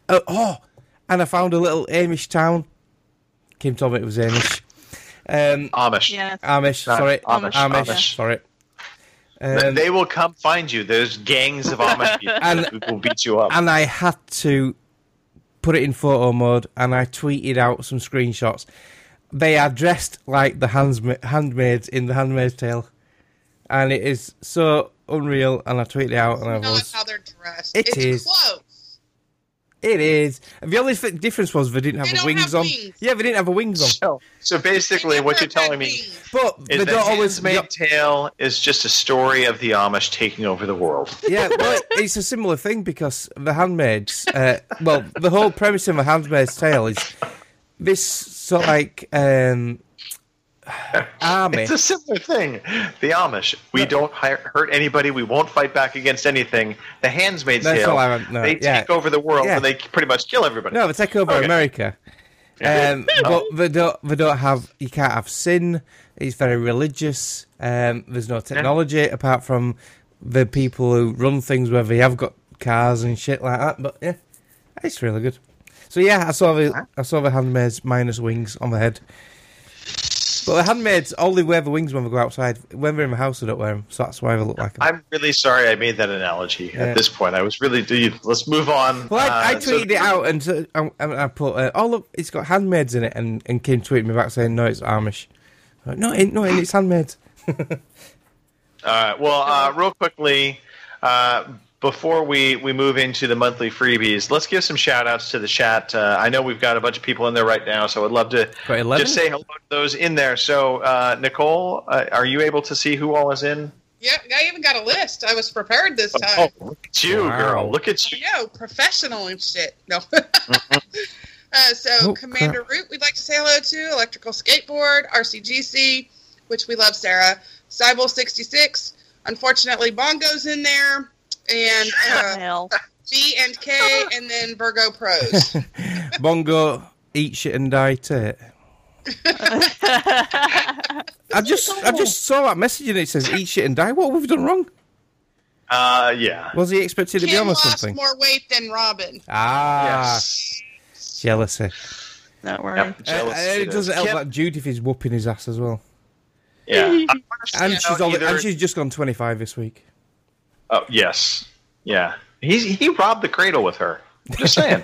and I found a little Amish town. Kim told me it was Amish. Amish. Yes. Amish, sorry. Amish. Sorry. They will come find you. There's gangs of Amish people who will beat you up. And I had to put it in photo mode, and I tweeted out some screenshots. They are dressed like the handmaids in The Handmaid's Tale, and it is so unreal. And I tweeted it out, and I was. Not how they're dressed. It's close. It is. The only difference was they didn't have wings on. Yeah, they didn't have wings on. So basically, what you're telling me is that Handmaid's Tale is just a story of the Amish taking over the world. Yeah, well, it's a similar thing because the handmaids. The whole premise of The Handmaid's Tale is this sort of army. It's a similar thing. The Amish. We don't hurt anybody. We won't fight back against anything. The Handmaid's Tale. They take over the world and they pretty much kill everybody. No, they take over America. But they don't have. You can't have sin. It's very religious. There's no technology apart from the people who run things, where they have got cars and shit like that. But yeah, it's really good. So yeah, I saw the handmaids minus wings on the head. But the handmaids only wear the wings when they go outside. When they're in the house, they don't wear them. So that's why they look like them. I'm really sorry I made that analogy at this point. I was really... Let's move on. Well, I tweeted it out and I put, oh, look, it's got handmaids in it. And Kim tweeted me back saying, no, it's Amish. Like, no, it's handmaids. All right. Well, real quickly... before we move into the monthly freebies, let's give some shout-outs to the chat. I know we've got a bunch of people in there right now, so I'd love to just say hello to those in there. So, Nicole, are you able to see who all is in? Yeah, I even got a list. I was prepared this time. Oh, look at you, girl. Look at you. Yo, professional and shit. No. Commander Root, we'd like to say hello to. Electrical Skateboard, RCGC, which we love, Sarah. Cybel 66. Unfortunately, Bongo's in there. And B and K, and then Virgo Pros. Bongo, eat shit and die tit. I just saw that message and it says eat shit and die. What have we done wrong? Yeah. Was he expected to be on or something? More weight than Robin. Yes. Jealousy. Don't worry. Yep, it doesn't help that Judith is whooping his ass as well. Yeah. And she's just gone 25 this week. Oh, yes. Yeah. He robbed the cradle with her. Just saying.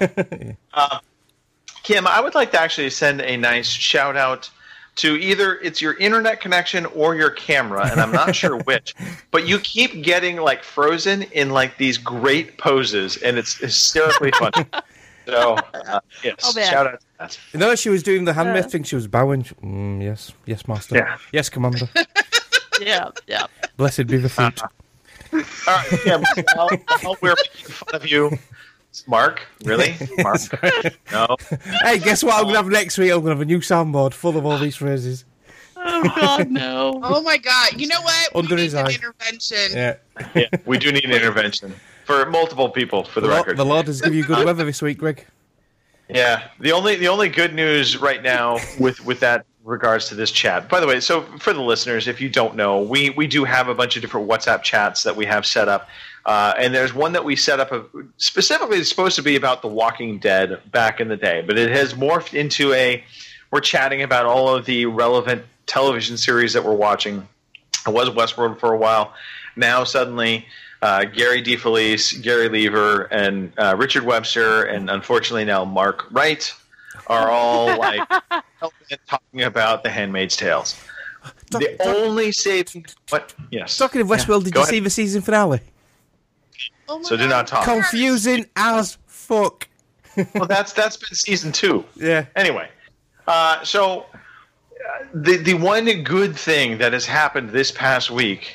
Kim, I would like to actually send a nice shout-out to either it's your internet connection or your camera, and I'm not sure which, but you keep getting, like, frozen in, like, these great poses, and it's hysterically funny. So, yes, shout-out to that. You know, she was doing the handmaid thing. She was bowing. Yes, master. Yeah. Yes, commander. Yeah. Blessed be the feet. All right, Kim, while we're making fun of you, Mark, really? Mark? No. Hey, guess what I'm going to have next week? I'm going to have a new soundboard full of all these phrases. Oh, God, no. Oh, my God. You know what? Under we his need eye. an intervention. Yeah, we do need an intervention for multiple people, for the record. The Lord has given you good weather this week, Greg. Yeah, the only good news right now with that regards to this chat. By the way, so for the listeners, if you don't know, we do have a bunch of different WhatsApp chats that we have set up. And there's one that we set up specifically it's supposed to be about The Walking Dead back in the day, but it has morphed into we're chatting about all of the relevant television series that we're watching. It was Westworld for a while. Now suddenly Gary DeFelice, Gary Lever, and Richard Webster, and unfortunately now Mark Wright are all like talking about The Handmaid's Tales. The only saving... What? Yes. Talking of Westworld, did you see the season finale? Oh so do not talk. Confusing as fuck. Well, that's been season 2. Yeah. Anyway, so the one good thing that has happened this past week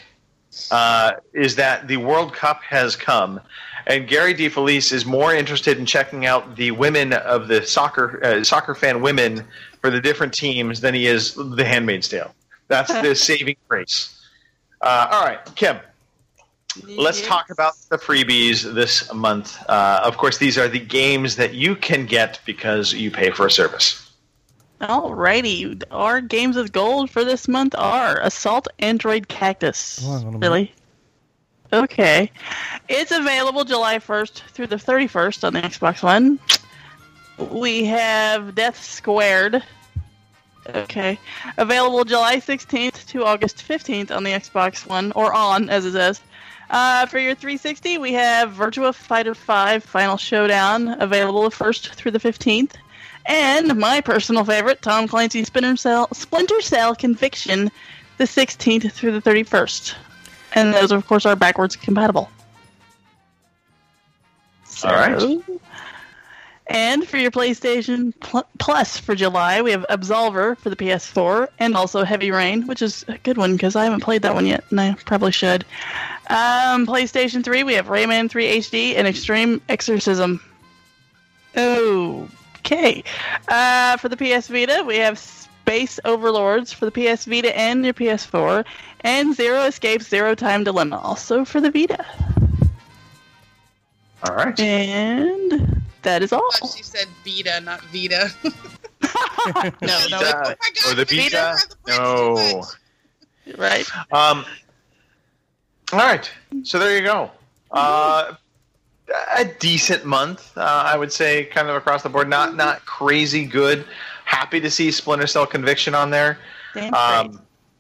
is that the World Cup has come, and Gary DeFelice is more interested in checking out the women of the soccer fan women for the different teams than he is The Handmaid's Tale. That's the saving grace. All right, Kim. Let's talk about the freebies this month. Of course, these are the games that you can get because you pay for a service. Alrighty. Our games with gold for this month are Assault Android Cactus. Really? Okay. It's available July 1st through the 31st on the Xbox One. We have Death Squared. Okay. Available July 16th to August 15th on the Xbox One, or on, as it says. For your 360, we have Virtua Fighter 5 Final Showdown, available the 1st through the 15th. And my personal favorite, Tom Clancy's Splinter Cell Conviction, the 16th through the 31st. And those, of course, are backwards compatible. All right. And for your PlayStation Plus for July, we have Absolver for the PS4, and also Heavy Rain, which is a good one because I haven't played that one yet, and I probably should. PlayStation 3, we have Rayman 3 HD and Extreme Exorcism. Okay. For the PS Vita, we have Space Overlords for the PS Vita and your PS4, and Zero Escape Zero Time Dilemma, also for the Vita. All right. And that is all. She said Vita, not Vita. No. Or the Vita? No. Right. All right. So there you go. A decent month, I would say, kind of across the board. Not crazy good. Happy to see Splinter Cell Conviction on there. Rayman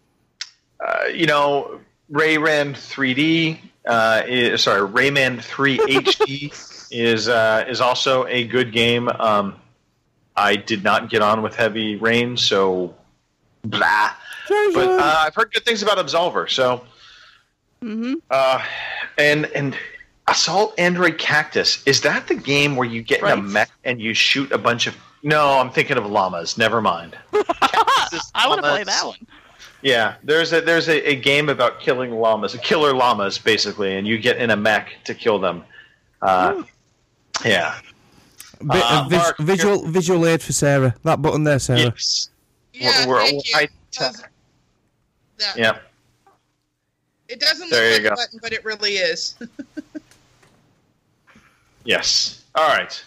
3D. Rayman 3 HD is also a good game. I did not get on with Heavy Rain, so blah. But I've heard good things about Absolver. So, and Assault Android Cactus, is that the game where you get in a mech and you shoot a bunch of... No, I'm thinking of llamas. Never mind. I want to play that one. Yeah, there's a game about killing llamas, killer llamas, basically, and you get in a mech to kill them. Yeah. Mark, visual aid for Sarah. That button there, Sarah. Yes. Yeah, thank you. Yeah. It doesn't look like a button, but it really is. Yes. All right.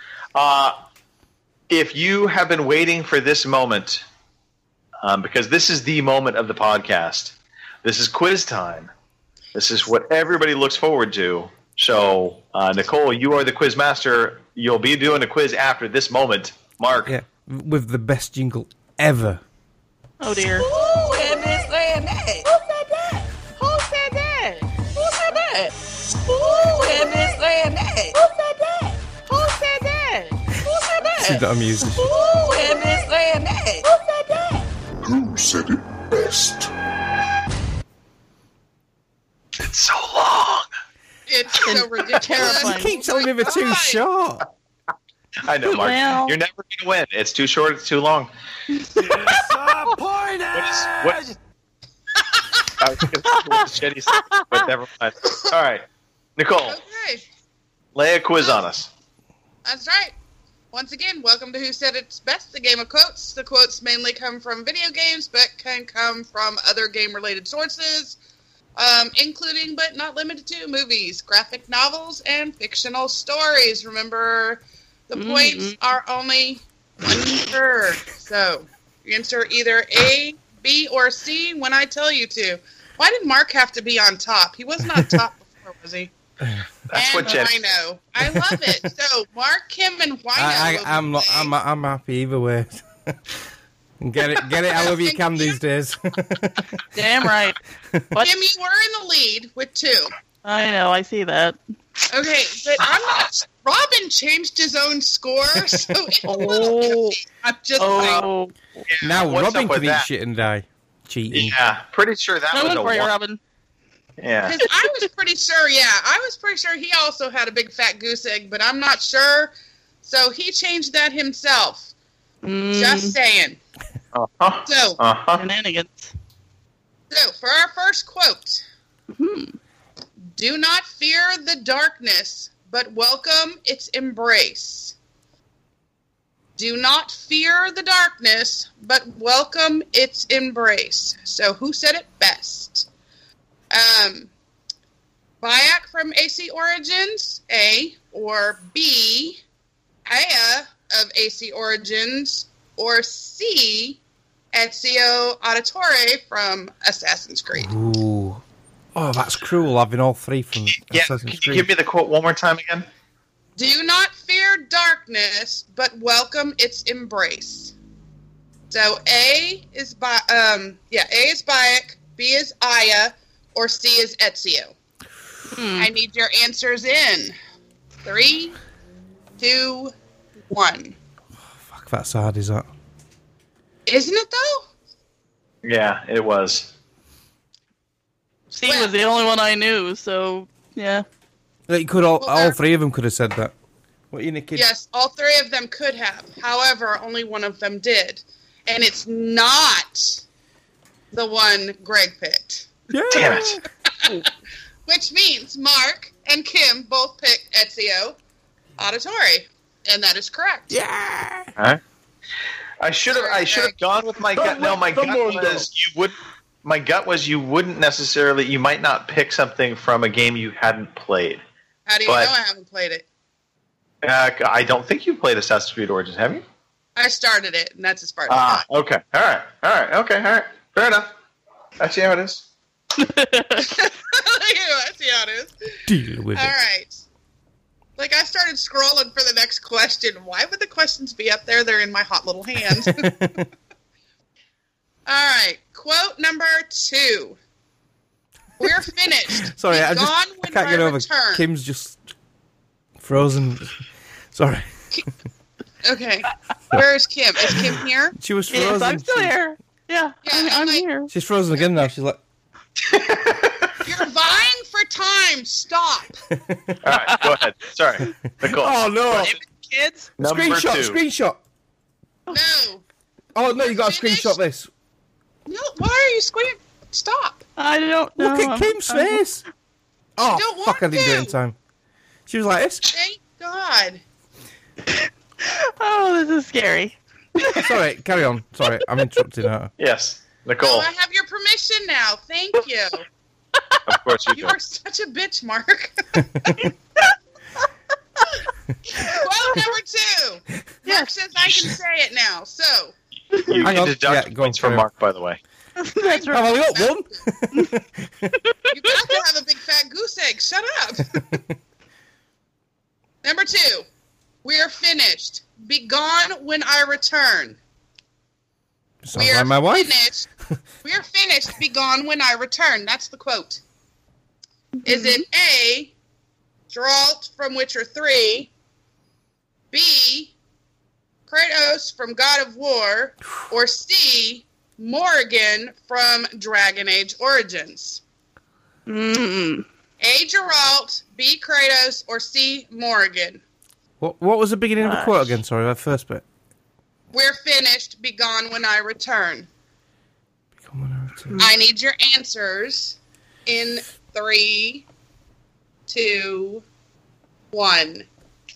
If you have been waiting for this moment, because this is the moment of the podcast, this is quiz time. This is what everybody looks forward to. So, Nicole, you are the quiz master. You'll be doing a quiz after this moment. Mark. Yeah, with the best jingle ever. Oh, dear. Who had been saying that? Who said that? Who said that? Who said that? Who had been saying that? Who said that? Who said that? Who said that? She's not a musician. Who had been saying that? Who said that? Who said it best? It's so long. It's so ridiculous. You keep telling me they're too short. I know, Mark. Well. You're never going to win. It's too short. It's too long. Disappointed! What? I was going to say what Shetty said, but never mind. All right, Nicole, Okay, lay a quiz on us. that's right. Once again, welcome to Who Said It's Best, the game of quotes. The quotes mainly come from video games, but can come from other game-related sources, including but not limited to movies, graphic novels, and fictional stories. Remember, the points are only one per. So, you answer either A, B, or C when I tell you to. Why did Mark have to be on top? He wasn't on top before, was he? That's and what Jen. Wino. I love it. So, Mark, Kim, and Wino. I'm happy either way. Get it however you can these days. Damn right. What? Kim, you were in the lead with 2. I know, I see that. Okay, but I'm not. Robin changed his own score, so it's a little iffy. I'm just saying. Now what's Robin up with can eat that? shit and die. Cheating. Yeah, pretty sure that was Coming a for you, one. Robin. Yeah. Because I was pretty sure, he also had a big fat goose egg, but I'm not sure. So he changed that himself. Just saying. Uh-huh. So, Shenanigans. So, for our first quote, do not fear the darkness, but welcome its embrace. Do not fear the darkness, but welcome its embrace. So, who said it best? Bayek from AC Origins, A, or B, Aya of AC Origins, or C, Ezio Auditore from Assassin's Creed. Ooh. Oh, that's cruel, having all 3 from Assassin's Can Creed. you give me the quote one more time again? Do not fear darkness, but welcome its embrace. So A is A is Bayek, B is Aya, or C is Ezio. I need your answers in 3, 2, 1. Fuck, that's hard, is that? Isn't it though? Yeah, it was. C was the only one I knew, so yeah. It could all 3 of them could have said that. What you kid? Yes, all 3 of them could have. However, only one of them did. And it's not the one Greg picked. Yeah. Damn it. Which means Mark and Kim both picked Ezio Auditore. And that is correct. Yeah. All right. I should have gone with my gut. No, my gut was you wouldn't necessarily. You might not pick something from a game you hadn't played. How do you know I haven't played it? I don't think you've played Assassin's Creed Origins, have you? I started it, and that's as far as I got. Okay. All right. Fair enough. I see how it is. I see how it is. Deal with it. All right. Like, I started scrolling for the next question. Why would the questions be up there? They're in my hot little hand. All right. Quote number 2. We're finished. Sorry, I can't get over. Return. Kim's just frozen. Sorry. Okay. Where is Kim? Is Kim here? She was frozen. Yes, I'm still here. Yeah, I'm here. She's frozen again now. She's like... You're vying for time. Stop. All right, go ahead. Sorry. Nicole. Oh, no. Kids? Screenshot. No. Oh, no, you got to screenshot this. No, why are you screaming? Stop. I don't know. Look at Kim's face. Oh, don't fuck, I want didn't do it in to. time. She was like this. Thank God. Oh, this is scary. Sorry, carry on. Sorry, I'm interrupting her. Yes, Nicole. Oh, I have your permission now. Thank you. Of course you do. You are such a bitch, Mark. Quote number 2. Mark says I can say it now. So. You need to deduct points from Mark, by the way. That's right. I've only got one. You got to have a big fat goose egg. Shut up. Number 2. We are finished. Be gone when I return. Sounds like my wife. Finished. We are finished. Be gone when I return. That's the quote. Is it A, Geralt from Witcher 3, B, Kratos from God of War, or C, Morrigan from Dragon Age Origins? A, Geralt, B, Kratos, or C, Morrigan? What was the beginning of the quote again? Sorry, that first bit. We're finished. Be gone when I return. I need your answers in 3, 2, 1. Okay.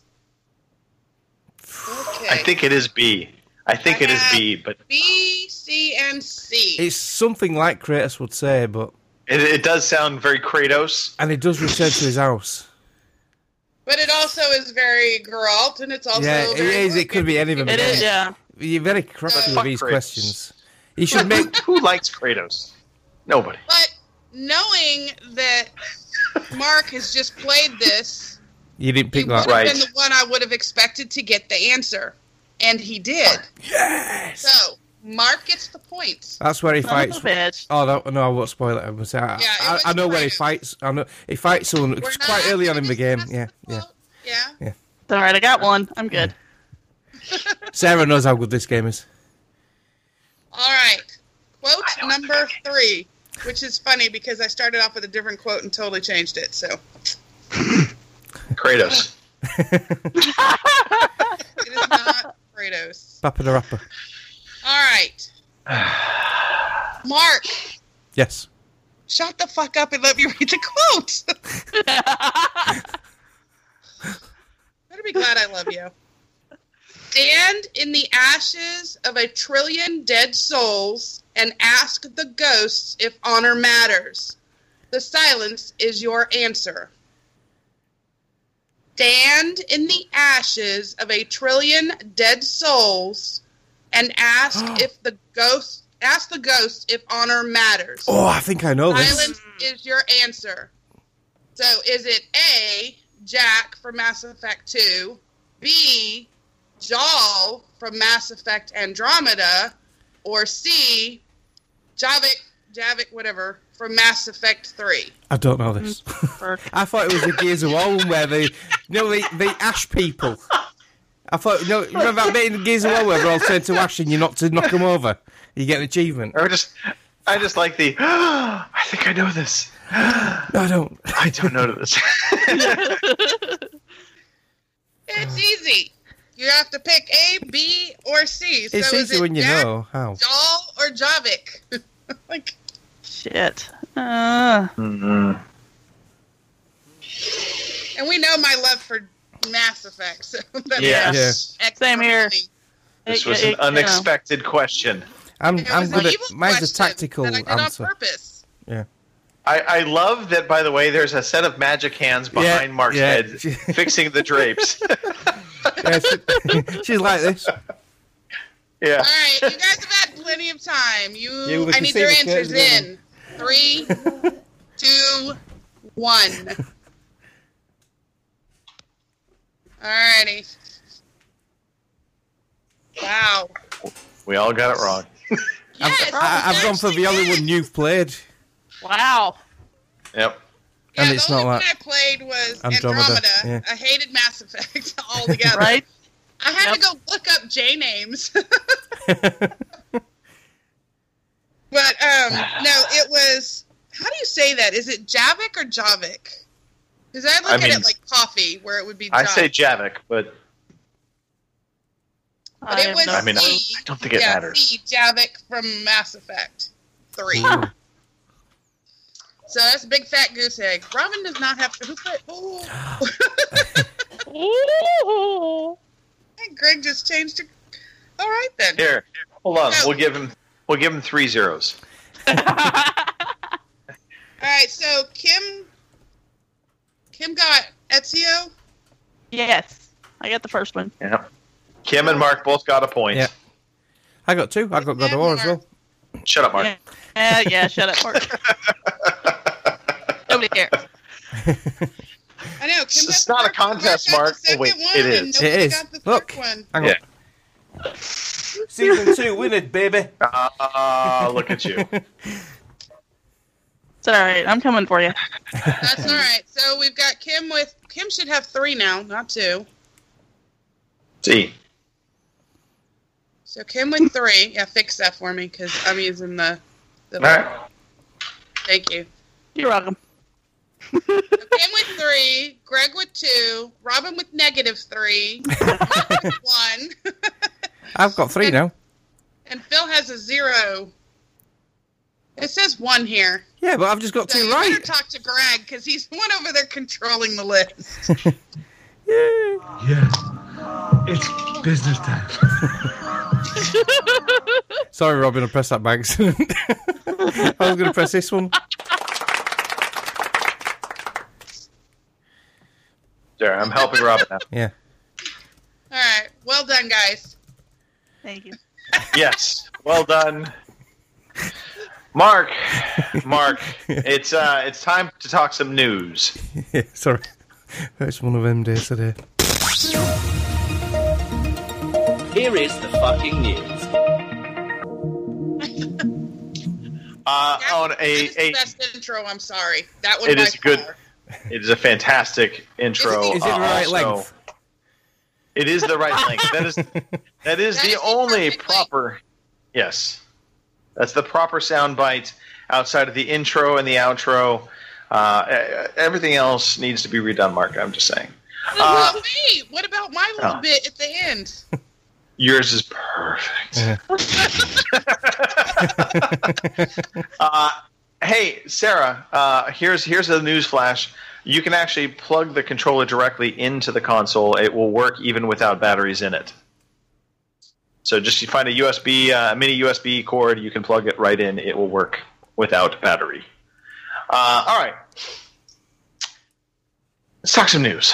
I think it is B. But B, C, and C. It's something like Kratos would say, but it does sound very Kratos, and it does return to his house. But it also is very Geralt, and it's also it is. It could be any of them. It is, yeah. You're very crafty with these questions. You should make. Who likes Kratos? Nobody. But knowing that Mark has just played this, you didn't pick that right. right. Been the one I would have expected to get the answer, and he did. Yes. So Mark gets the points. That's where he fights. Oh no, I won't spoil it. I know where he fights. I know he fights someone. It's quite early on in the game. Yeah. It's all right. I got one. I'm good. Sarah knows how good this game is. All right. Quote number 3, which is funny because I started off with a different quote and totally changed it. So. Kratos. It is not Kratos. Papa the Rapper. All right. Mark. Yes. Shut the fuck up and let me read the quote. Better be glad I love you. Stand in the ashes of 1 trillion dead souls and ask the ghosts if honor matters. The silence is your answer. Stand in the ashes of 1 trillion dead souls and ask the ghosts if honor matters. Oh, I think I know this. Silence is your answer. So is it A, Jack from Mass Effect 2, B, Jal from Mass Effect Andromeda, or C, Javik, whatever, from Mass Effect 3? I don't know this. I thought it was the Gears of War one where the ash people. I thought, remember that bit in the Gears of War where they all turn to ash and you're not to knock them over? You get an achievement. I just like the, I think I know this. No, I don't. I don't know this. It's easy. You have to pick A, B, or C. So It's easy when you Jack, know how. Jal or Javik? Shit. And we know my love for Mass Effect. So Yes. Same here. This was an unexpected question. I'm good at mine's a tactical that I did answer. on purpose. Yeah. I love that, by the way, there's a set of magic hands behind Mark's head fixing the drapes. She's like this. Yeah. All right, you guys have had plenty of time. I need your answers in. 3, 2, 1. Alrighty. Wow. We all got it wrong. Yes, I've gone for the only one you've played. Wow. Yep. Yeah, And it's the only not one like I played was Andromeda, Andromeda. yeah. I hated Mass Effect altogether. Right? I had to go look up J names. But no, it was. How do you say that? Is it Javik or Javik? Because I look at it like coffee, where it would be. I say Javik, but it was. I don't think it matters. C, Javik from Mass Effect 3. So that's a big fat goose egg. Robin does not have to. Who put? Oh. Hey, Greg just changed it. All right then. Here, hold on. No. We'll give him 3 zeros. All right, so Kim got Ezio. Yes, I got the first one. Yeah. Kim and Mark both got a point. Yeah. I got 2. I got God of War as well. Shut up, Mark. Yeah, shut up, Mark. Nobody cares. I know. Kim It's not a contest, Mark. Oh, wait, it is. It is. Look. Hang on. Season 2, win it, baby. Look at you. It's all right. I'm coming for you. That's all right. So we've got Kim should have 3 now, not 2. See. So Kim with 3. Yeah, fix that for me because I'm using the. All right. Thank you. You're welcome. So Kim with 3, Greg with 2, Robin with -3, Mark with 1. I've got 3 now. And Phil has a 0. It says 1 here. Yeah, but I've just got 2 you right. better talk to Greg because he's the one over there controlling the list. Yeah, it's business time. Sorry, Robin, I pressed that by accident. I was going to press this one. There, I'm helping Robin now. Yeah. All right. Well done, guys. Thank you. Yes. Well done. Mark, it's time to talk some news. Yeah, sorry. It's one of them days today. Here is the fucking news. On That is the best intro. I'm sorry. That one. It by is good. far. It is a fantastic intro. Is it the right also, length? It is the right length. That is the only proper. Yes, that's the proper sound bite. Outside of the intro and the outro, everything else needs to be redone. Mark, I'm just saying. What about me? What about my little bit at the end? Yours is perfect. Hey, Sarah, here's the news flash. You can actually plug the controller directly into the console. It will work even without batteries in it. So just you find a mini USB cord, you can plug it right in. It will work without battery. All right. Let's talk some news.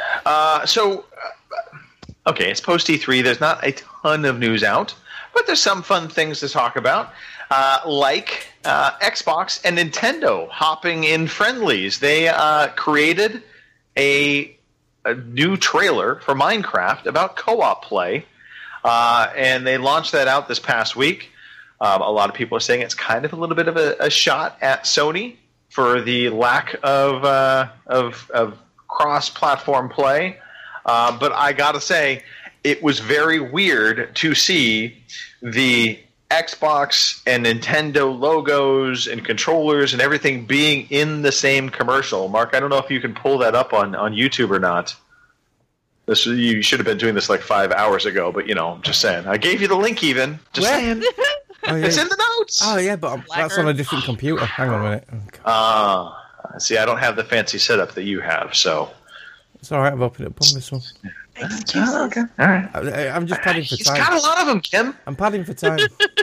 Okay, it's post E3. There's not a ton of news out, but there's some fun things to talk about. Like Xbox and Nintendo hopping in friendlies. They created a new trailer for Minecraft about co-op play, and they launched that out this past week. A lot of people are saying it's kind of a little bit of a shot at Sony for the lack of cross-platform play. But I gotta say, it was very weird to see the Xbox and Nintendo logos and controllers and everything being in the same commercial. Mark, I don't know if you can pull that up on YouTube or not. You should have been doing this like 5 hours ago, but I'm just saying. I gave you the link even. Just saying. Oh, yeah. It's in the notes. Oh, yeah, but that's on a different computer. Hang on a minute. See, I don't have the fancy setup that you have, so It's all right. I've opened it up on this one. Okay, all right. I'm just padding for time. He's got a lot of them, Kim. I'm padding for time.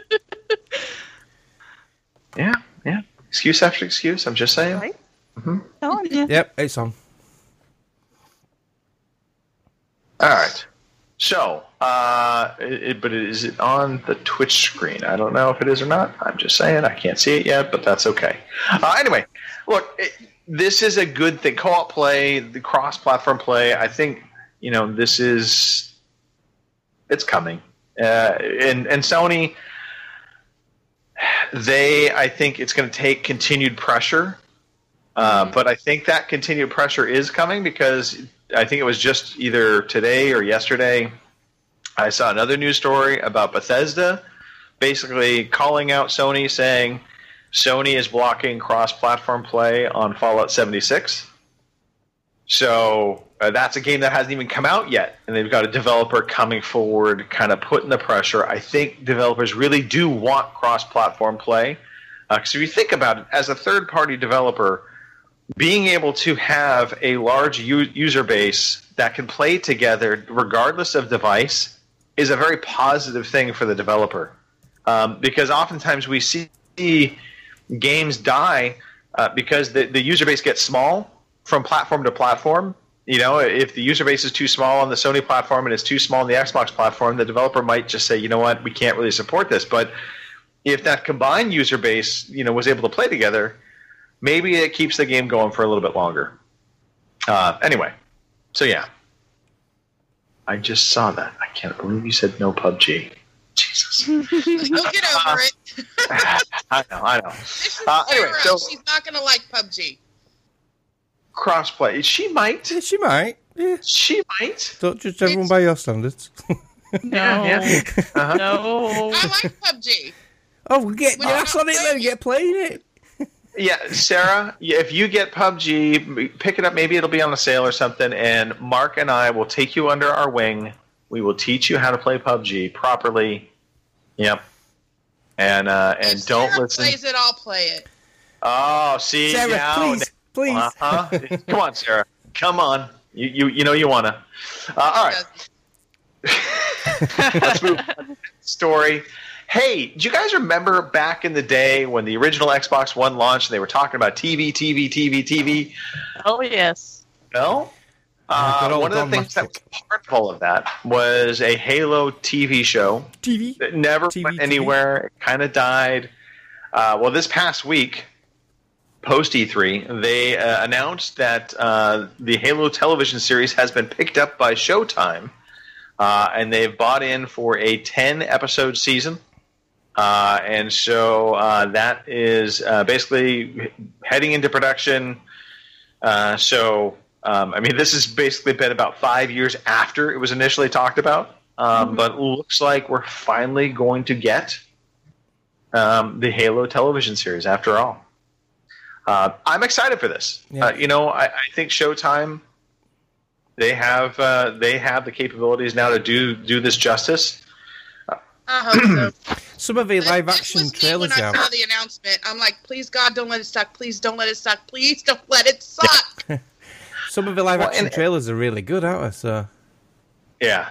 Yeah. Excuse after excuse. I'm just saying. Right? Mm-hmm. Yep, it's on. All right. So, but is it on the Twitch screen? I don't know if it is or not. I'm just saying. I can't see it yet, but that's okay. Anyway, look, this is a good thing. Co-op play, the cross-platform play. I think it's coming. And Sony, I think it's going to take continued pressure. But I think that continued pressure is coming because I think it was just either today or yesterday I saw another news story about Bethesda basically calling out Sony, saying Sony is blocking cross-platform play on Fallout 76. So that's a game that hasn't even come out yet, and they've got a developer coming forward kind of putting the pressure. I think developers really do want cross-platform play. Because if you think about it, as a third-party developer, being able to have a large user base that can play together regardless of device is a very positive thing for the developer. Because oftentimes we see games die because the user base gets small from platform to platform. If the user base is too small on the Sony platform and it's too small on the Xbox platform, the developer might just say, you know what, we can't really support this. But if that combined user base, was able to play together, maybe it keeps the game going for a little bit longer. Anyway, so yeah. I just saw that. I can't believe you said no PUBG. Jesus. You'll get over it. I know. This is anyway, Sarah. She's not going to like PUBG. Crossplay. She might. Yeah, she might. Yeah. She might. Don't judge everyone by your standards. No. Yeah. Uh-huh. No. I like PUBG. Oh, get your ass on it then. Get playing it. Yeah, Sarah, if you get PUBG, pick it up. Maybe it'll be on a sale or something, and Mark and I will take you under our wing. We will teach you how to play PUBG properly. Yep. And if don't Sarah listen. plays it, I'll play it. Oh, see, Sarah, now, please. Uh-huh. Come on, Sarah. Come on. You know you wanna. All right. Let's move on to the story. Hey, do you guys remember back in the day when the original Xbox One launched and they were talking about TV? Oh, yes. No? One of the things that was part of all of that was a Halo TV show. That never went anywhere. It kind of died. Well, this past week, post E3, they announced that the Halo television series has been picked up by Showtime, and they've bought in for a 10-episode season. And so that is basically heading into production. This has basically been about 5 years after it was initially talked about. But it looks like we're finally going to get the Halo television series after all. I'm excited for this. Yeah. I think Showtime, they have the capabilities now to do this justice. I hope so. Some of the live-action trailers when I saw the announcement, I'm like, please, God, don't let it suck. Please don't let it suck. Please don't let it suck. Yeah. Some of the live-action trailers are really good, aren't they? So. Yeah.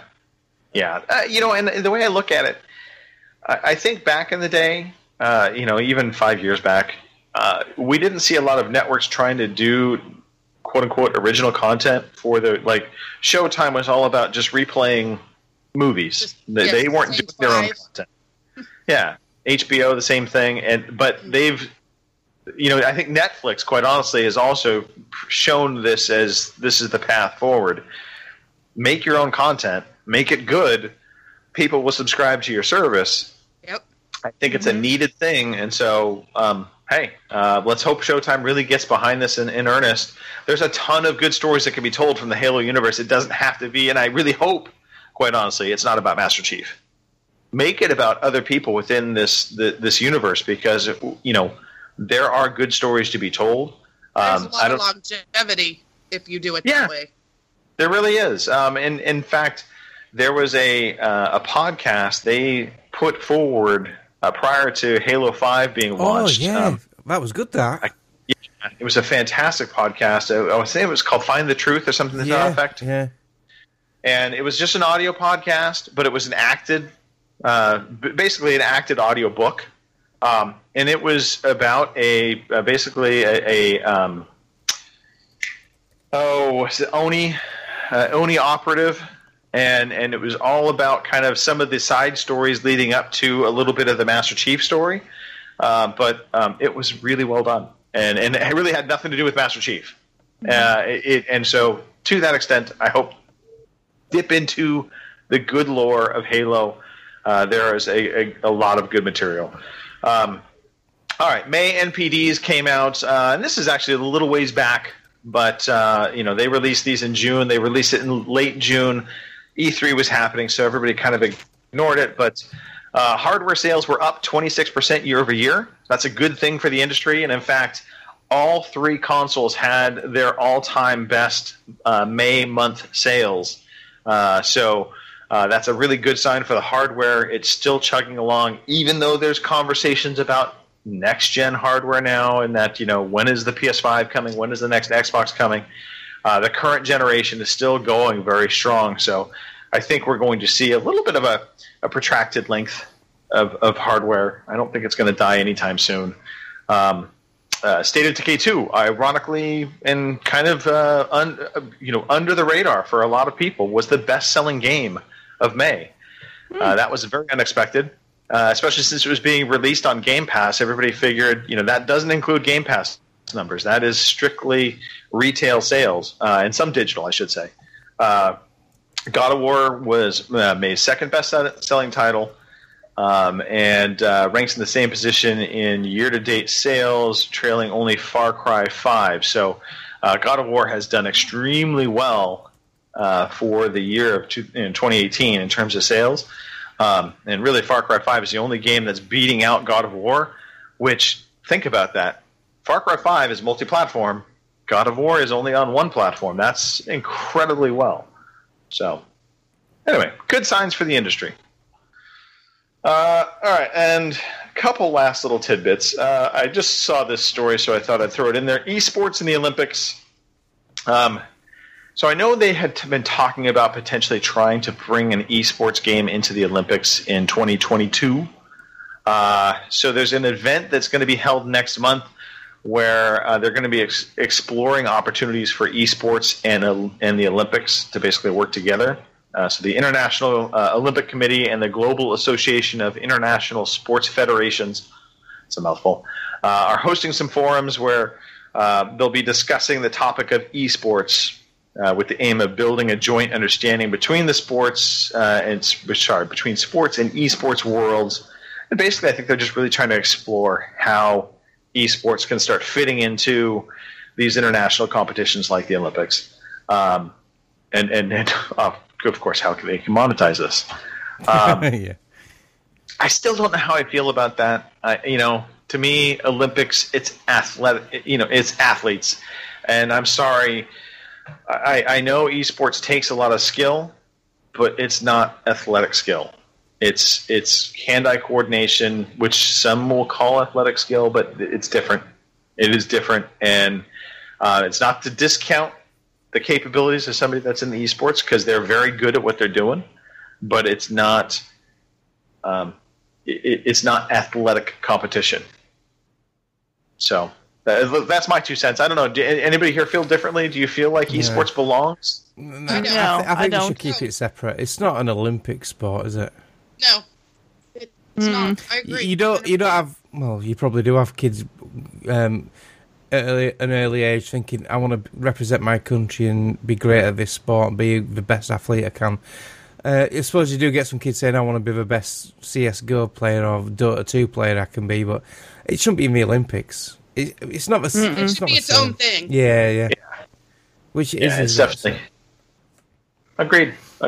And the way I look at it, I think back in the day, even 5 years back, we didn't see a lot of networks trying to do quote-unquote original content for Showtime was all about just replaying movies. They weren't doing their own content. Yeah, HBO, the same thing, but they've, I think Netflix, quite honestly, has also shown this as this is the path forward. Make your own content, make it good. People will subscribe to your service. Yep. I think it's a needed thing, and so let's hope Showtime really gets behind this in earnest. There's a ton of good stories that can be told from the Halo universe. It doesn't have to be, and I really hope, quite honestly, it's not about Master Chief. Make it about other people within this universe because there are good stories to be told. There's a lot of longevity if you do it that way. There really is. In fact, there was a podcast they put forward prior to Halo 5 being launched. Oh yeah, that was good. That It was a fantastic podcast. I would say it was called Find the Truth or something to that effect. Yeah. And it was just an audio podcast, but it was basically an acted audio book. And it was about Oni operative. And it was all about kind of some of the side stories leading up to a little bit of the Master Chief story. But it was really well done. And it really had nothing to do with Master Chief. And so, to that extent, I hope dip into the good lore of Halo. There is a lot of good material. All right, May NPDs came out, and this is actually a little ways back, but they released these in June. They released it in late June. E3 was happening, so everybody kind of ignored it. But hardware sales were up 26% year over year. That's a good thing for the industry, and in fact, all three consoles had their all-time best May month sales. So that's a really good sign for the hardware. It's still chugging along, even though there's conversations about next-gen hardware now, and that, when is the PS5 coming? When is the next Xbox coming? The current generation is still going very strong. So I think we're going to see a little bit of a protracted length of hardware. I don't think it's going to die anytime soon. State of Decay 2, ironically, and kind of under the radar for a lot of people, was the best-selling game of May. That was very unexpected, especially since it was being released on Game Pass. Everybody figured, that doesn't include Game Pass numbers. That is strictly retail sales, and some digital, I should say. God of War was May's second best-selling title. And ranks in the same position in year-to-date sales, trailing only Far Cry 5. So God of War has done extremely well for the year of 2018 in terms of sales. And really, Far Cry 5 is the only game that's beating out God of War, which, think about that. Far Cry 5 is multi-platform. God of War is only on one platform. That's incredibly well. So, anyway, good signs for the industry. All right, and a couple last little tidbits. I just saw this story, so I thought I'd throw it in there. Esports in the Olympics. So I know they had been talking about potentially trying to bring an esports game into the Olympics in 2022. So there's an event that's going to be held next month where they're going to be exploring opportunities for esports and the Olympics to basically work together. So the International Olympic Committee and the Global Association of International Sports Federations, it's a mouthful, are hosting some forums where they'll be discussing the topic of esports with the aim of building a joint understanding between the sports between sports and esports worlds. And basically, I think they're just really trying to explore how esports can start fitting into these international competitions like the Olympics. Of course, how they can monetize this. Yeah. I still don't know how I feel about that. To me, Olympics, it's athletic. It's athletes, and I'm sorry. I know esports takes a lot of skill, but it's not athletic skill. It's hand-eye coordination, which some will call athletic skill, but it's different. It is different, and it's not to discount the capabilities of somebody that's in the esports, because they're very good at what they're doing, but it's not it's not athletic competition. So that's my 2 cents. I don't know. Anybody here feel differently? Do you feel like esports belongs? No, I think you should keep it separate. It's not an Olympic sport, is it? No, it's not. I agree. You don't have. Well, you probably do have kids. At an early age, thinking I want to represent my country and be great at this sport and be the best athlete I can. I suppose you do get some kids saying I want to be the best CSGO player or Dota 2 player I can be, but it shouldn't be in the Olympics. It's not the It should be its own thing. Yeah. Which it is. It's definitely. Agreed. All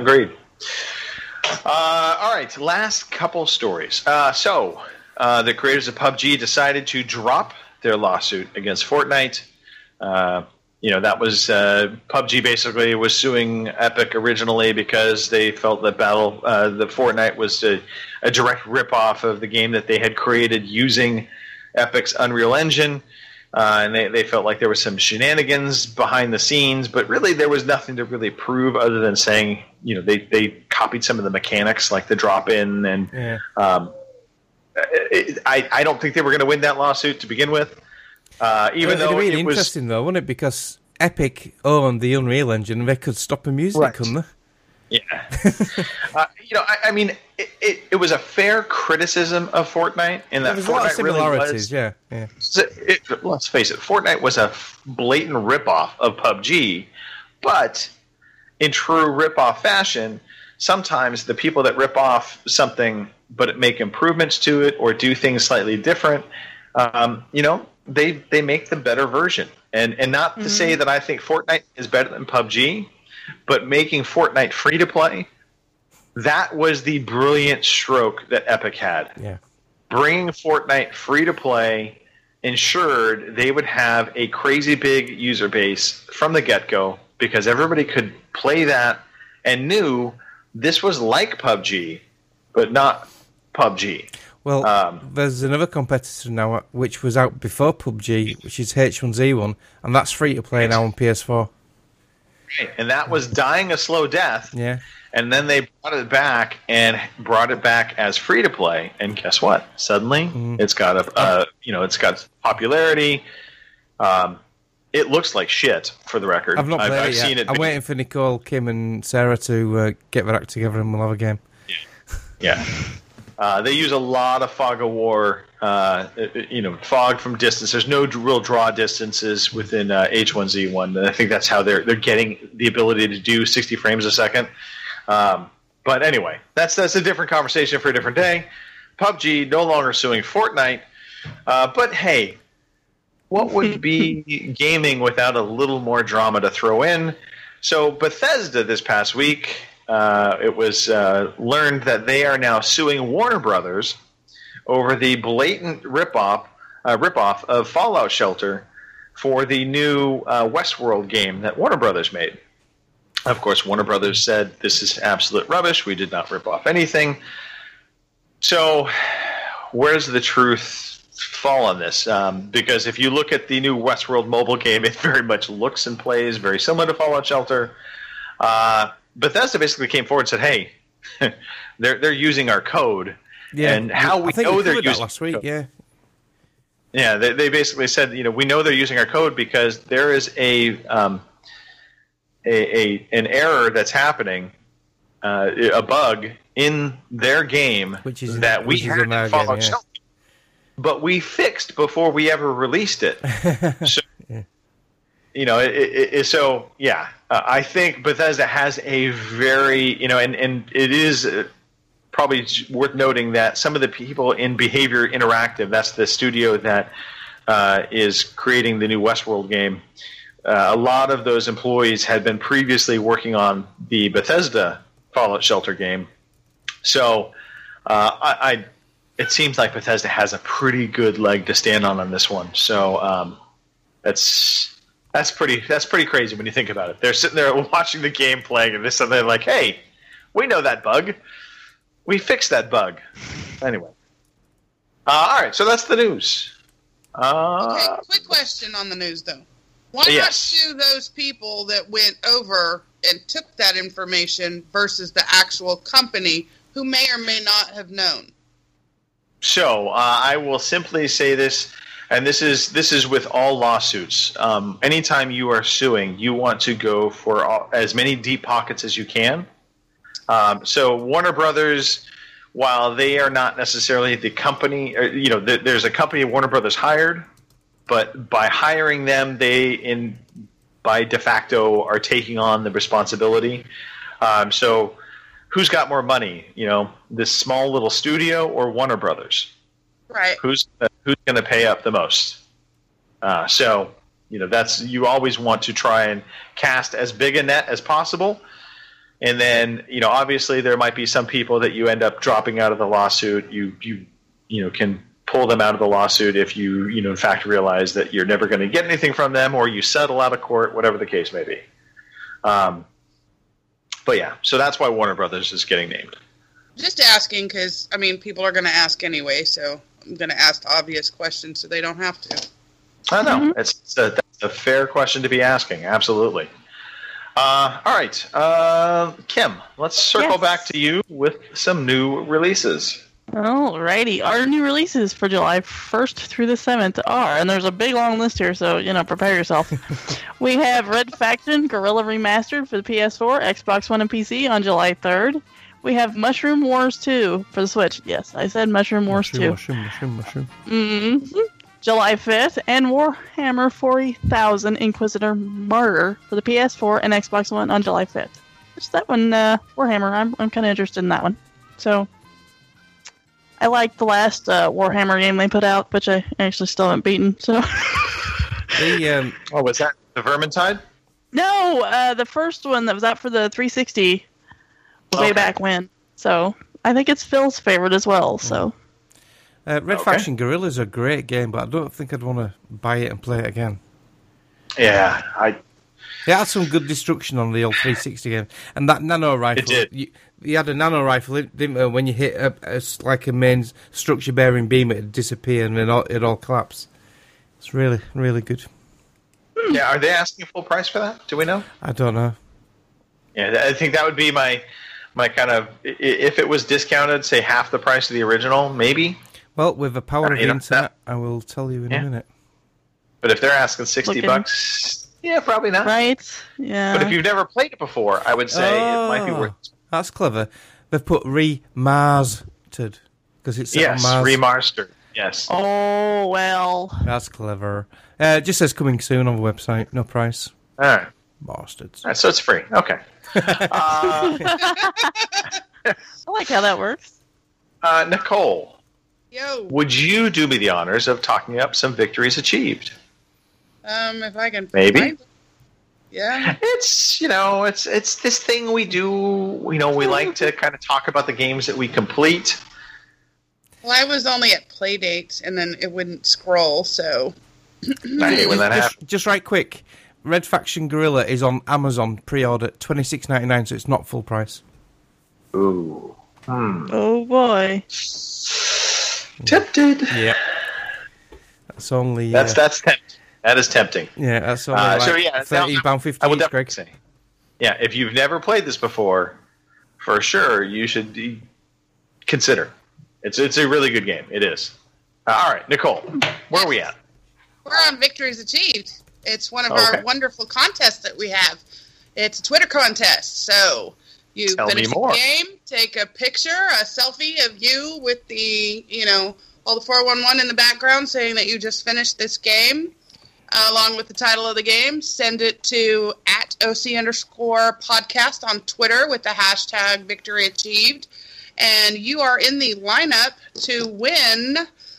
right, last couple stories. So the creators of PUBG decided to drop their lawsuit against Fortnite. That was PUBG basically was suing Epic originally because they felt that the Fortnite was a direct ripoff of the game that they had created using Epic's Unreal Engine. and they felt like there was some shenanigans behind the scenes, but really there was nothing to really prove other than saying, they copied some of the mechanics, like the drop-in, and I don't think they were going to win that lawsuit to begin with. Even though it'd be it was interesting, though, wouldn't it? Because Epic owned the Unreal Engine, and they could stop the music, couldn't they? Yeah. I mean, it was a fair criticism of Fortnite in that There's Fortnite a lot of similarities, really was, yeah. Let's face it, Fortnite was a blatant ripoff of PUBG, but in true ripoff fashion, sometimes the people that rip off something but make improvements to it or do things slightly different, they make the better version. And not to say that I think Fortnite is better than PUBG, but making Fortnite free to play, that was the brilliant stroke that Epic had. Yeah. Bringing Fortnite free to play ensured they would have a crazy big user base from the get-go because everybody could play that and knew this was like PUBG, but not PUBG. Well, there's another competitor now which was out before PUBG, which is H1Z1, and that's free to play now on PS4. And that was dying a slow death. Yeah. And then they brought it back as free to play. And guess what? Suddenly, it's got it's got popularity. It looks like shit, for the record. I've not played it yet. Seen it. I'm waiting for Nicole, Kim, and Sarah to get their act together, and we'll have a game. Yeah. They use a lot of fog of war, fog from distance. There's no real draw distances within H1Z1. And I think that's how they're getting the ability to do 60 frames a second. But anyway, that's a different conversation for a different day. PUBG no longer suing Fortnite. But hey, what would be gaming without a little more drama to throw in? So Bethesda this past week, it was learned that they are now suing Warner Brothers over the blatant ripoff of Fallout Shelter for the new Westworld game that Warner Brothers made. Of course, Warner Brothers said this is absolute rubbish. We did not rip off anything. So where's the truth fall on this? Because if you look at the new Westworld mobile game, it very much looks and plays very similar to Fallout Shelter. Bethesda basically came forward and said, "Hey, they're using our code, and how we know they're using last week, yeah, they basically said, we know they're using our code because there is an error that's happening, a bug in their game that we had in Fallout Shelter, but we fixed before we ever released it." So, I think Bethesda has a very, and it is probably worth noting that some of the people in Behavior Interactive, that's the studio that is creating the new Westworld game, a lot of those employees had been previously working on the Bethesda Fallout Shelter game. So it seems like Bethesda has a pretty good leg to stand on this one. So that's pretty crazy when you think about it. They're sitting there watching the game playing, and they're like, "Hey, we know that bug. We fixed that bug." Anyway, all right. So that's the news. Okay, quick question on the news though. Why not sue those people that went over and took that information versus the actual company who may or may not have known? So I will simply say this. And this is with all lawsuits. Anytime you are suing, you want to go for as many deep pockets as you can. So Warner Brothers, while they are not necessarily the company, there's a company Warner Brothers hired, but by hiring them, they by de facto are taking on the responsibility. So who's got more money? This small little studio or Warner Brothers? Right. Who's going to pay up the most? So that's, you always want to try and cast as big a net as possible, and then obviously there might be some people that you end up dropping out of the lawsuit. You can pull them out of the lawsuit if you in fact realize that you're never going to get anything from them, or you settle out of court, whatever the case may be. But yeah, so that's why Warner Brothers is getting named. Just asking because people are going to ask anyway, so I'm going to ask the obvious questions so they don't have to. I know. That's a fair question to be asking. Absolutely. All right. Kim, let's circle back to you with some new releases. Alrighty. Our new releases for July 1st through the 7th are, and there's a big long list here, so, prepare yourself. We have Red Faction Guerrilla Remastered for the PS4, Xbox One, and PC on July 3rd. We have Mushroom Wars 2 for the Switch. Yes, I said Mushroom Wars 2. Mushroom. Mm-hmm. July 5th, and Warhammer 40,000 Inquisitor Martyr for the PS4 and Xbox One on July 5th. Which that one, Warhammer, I'm kind of interested in that one. So, I like the last Warhammer game they put out, which I actually still haven't beaten. So, was that the Vermintide? No, the first one that was out for the 360 way back when. So, I think it's Phil's favorite as well. So, Red Faction Guerrilla is a great game, but I don't think I'd want to buy it and play it again. Yeah, It had some good destruction on the old 360 game, and that nano rifle. It did. You had a nano rifle, didn't it? When you hit a main structure-bearing beam, it'd disappear and then it all collapse. It's really, really good. Yeah, are they asking full price for that? Do we know? I don't know. Yeah, I think that would be my kind of, if it was discounted, say half the price of the original, maybe. Well, with the power of the internet, I will tell you in a minute. But if they're asking $60, yeah, probably not. Right? Yeah. But if you've never played it before, I would say it might be worth it. That's clever. They've put remastered because it's set on Mars. Remastered. Yes. Oh, well. That's clever. It just says coming soon on the website. No price. All right. Bastards. All right, so it's free. Okay. I like how that works. Nicole. Yo. Would you do me the honors of talking up some victories achieved? If I can. Maybe. Yeah. It's it's this thing we do. We like to kind of talk about the games that we complete. Well, I was only at Playdates, and then it wouldn't scroll. So. I hate when that happens. Just right quick. Red Faction Guerrilla is on Amazon pre-order $26.99, so it's not full price. Ooh. Oh boy. Tempted. Yeah. That's only. That's tempting. That is tempting. Yeah, that's only £13.50. I would definitely say. Yeah, if you've never played this before, for sure you should consider. It's a really good game. It is. All right, Nicole, where are we at? We're on Victories Achieved. It's one of our wonderful contests that we have. It's a Twitter contest. So you finish the game, take a picture, a selfie of you with the, all the 411 in the background saying that you just finished this game, along with the title of the game. Send it to @OC_podcast on Twitter with the hashtag Victory Achieved. And you are in the lineup to win,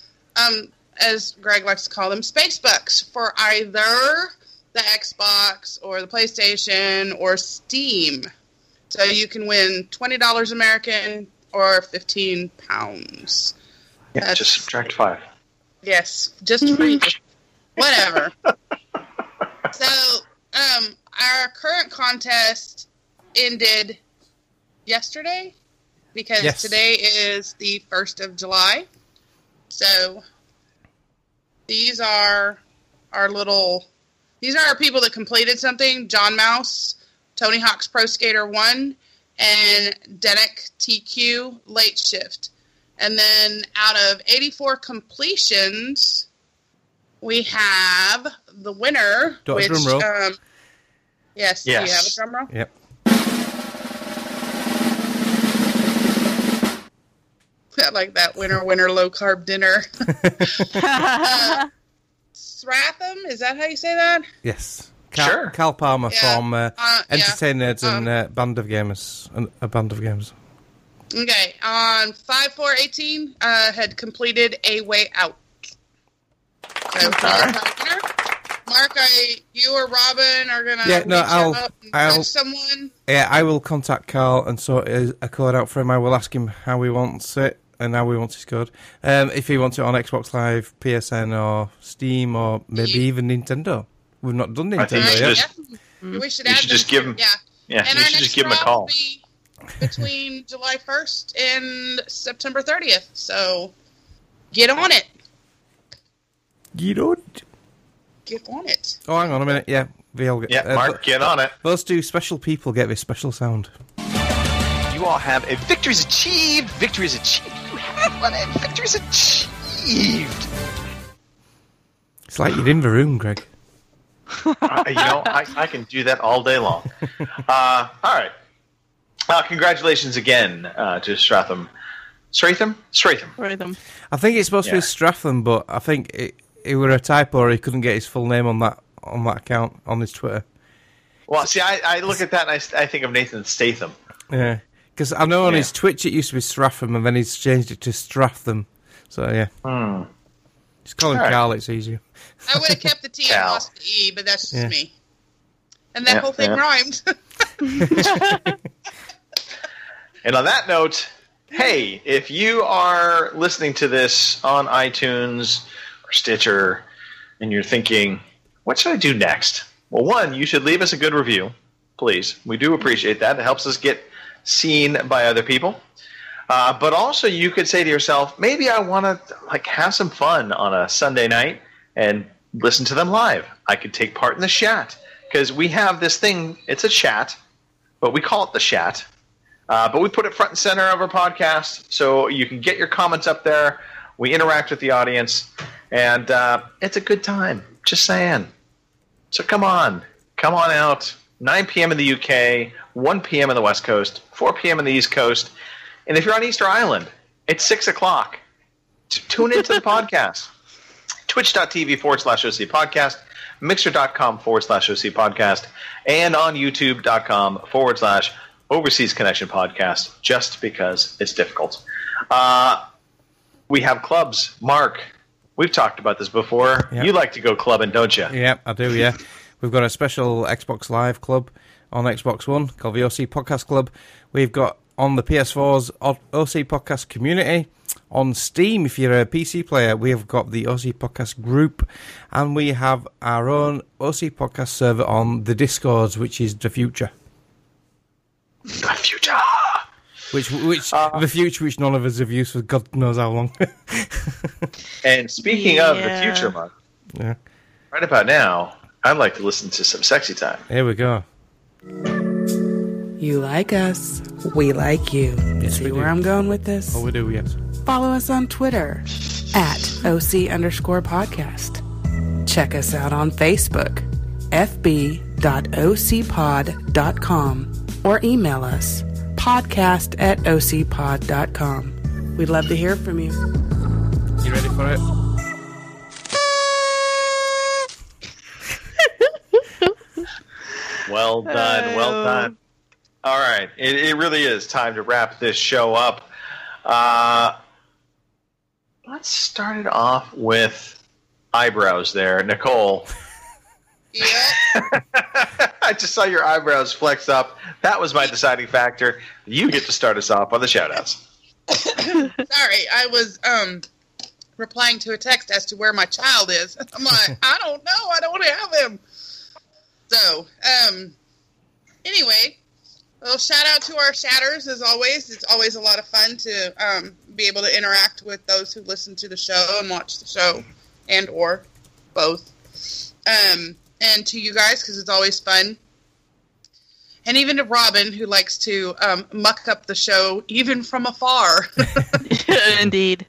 as Greg likes to call them, Space Bucks for either the Xbox or the PlayStation or Steam. So you can win $20 American or £15. Yeah, just subtract 5. Yes, just free. Whatever. So, our current contest ended yesterday because today is the 1st of July. So, these are our people that completed something. John Mouse, Tony Hawk's Pro Skater 1, and Denick TQ Late Shift. And then out of 84 completions, we have the winner. Drum roll. Yes. Do you have a drum roll? Yep. I like that. Winner, low carb dinner. Stratham, is that how you say that? Yes. Sure. Cal Palmer from Entertain Nerds and Band of Gamers. A Band of Gamers. Okay. On 5/4/18, had completed A Way Out. So, Mark, you or Robin are gonna I'll someone. Yeah, I will contact Carl and sort a code out for him. I will ask him how he wants it and how he wants his code. If he wants it on Xbox Live, PSN, or Steam, or maybe even Nintendo. We've not done Nintendo yet. We should just give him. Yeah, and you should just give him a call. Will be between July 1st and September 30th. So get on it. Get on it. get on it. Oh, hang on a minute. Yeah, Mark, get on it. Those two special people get this special sound. You all have a victory's achieved. Victory's achieved. You have one, and victory's achieved. It's like you're in the room, Greg. I can do that all day long. All right. Congratulations again to Stratham. Stratham? I think it's supposed to be Stratham, but I think it were a typo, or he couldn't get his full name on that account on his Twitter. Well, see, I look at that and I think of Nathan Statham. Yeah, because I know on his Twitch it used to be Stratham, and then he's changed it to Stratham. So yeah, just call him Carl. It's easier. I would have kept the T and lost the E, but that's just me. And that whole thing rhymed. And on that note, hey, if you are listening to this on iTunes or Stitcher and you're thinking, what should I do next? Well, one, you should leave us a good review, please. We do appreciate that. It helps us get seen by other people. But also you could say to yourself, maybe I want to have some fun on a Sunday night and listen to them live. I could take part in the chat because we have this thing. It's a chat, but we call it the chat. But we put it front and center of our podcast so you can get your comments up there. We interact with the audience, and it's a good time. Just saying. So come on out. 9 p.m. in the UK, 1 p.m. in the West Coast, 4 p.m. in the East Coast. And if you're on Easter Island, it's 6 o'clock. Tune into the podcast. Twitch.tv/OC Podcast, Mixer.com/OC Podcast, and on YouTube.com/Overseas Connection Podcast, just because it's difficult. We have clubs. Mark, we've talked about this before. Yep. You like to go clubbing, don't you? Yeah, I do, yeah. We've got a special Xbox Live club on Xbox One called the OC Podcast Club. We've got on the PS4's OC Podcast Community. On Steam, if you're a PC player, we have got the OC Podcast Group. And we have our own OC Podcast server on the Discords, which is the future. The future! The future which none of us have used for God knows how long. And speaking of the future, Mark, right about now, I'd like to listen to some Sexy Time. Here we go. You like us, we like you. Yes, See where I'm going with this? Oh, we do, yes. Follow us on Twitter @OC_podcast. Check us out on Facebook, fb.ocpod.com, or email us, podcast@ocpod.com. We'd love to hear from you. You ready for it? Well done, well done. All right, it really is time to wrap this show up. Let's start it off with eyebrows there. Nicole. Yeah. I just saw your eyebrows flex up. That was my deciding factor. You get to start us off on the shoutouts. Sorry, I was replying to a text as to where my child is. I'm like, I don't know. I don't have him. So, anyway, well, shout out to our chatters as always. It's always a lot of fun to be able to interact with those who listen to the show and watch the show, and or both. And to you guys, because it's always fun. And even to Robin, who likes to muck up the show even from afar. Indeed.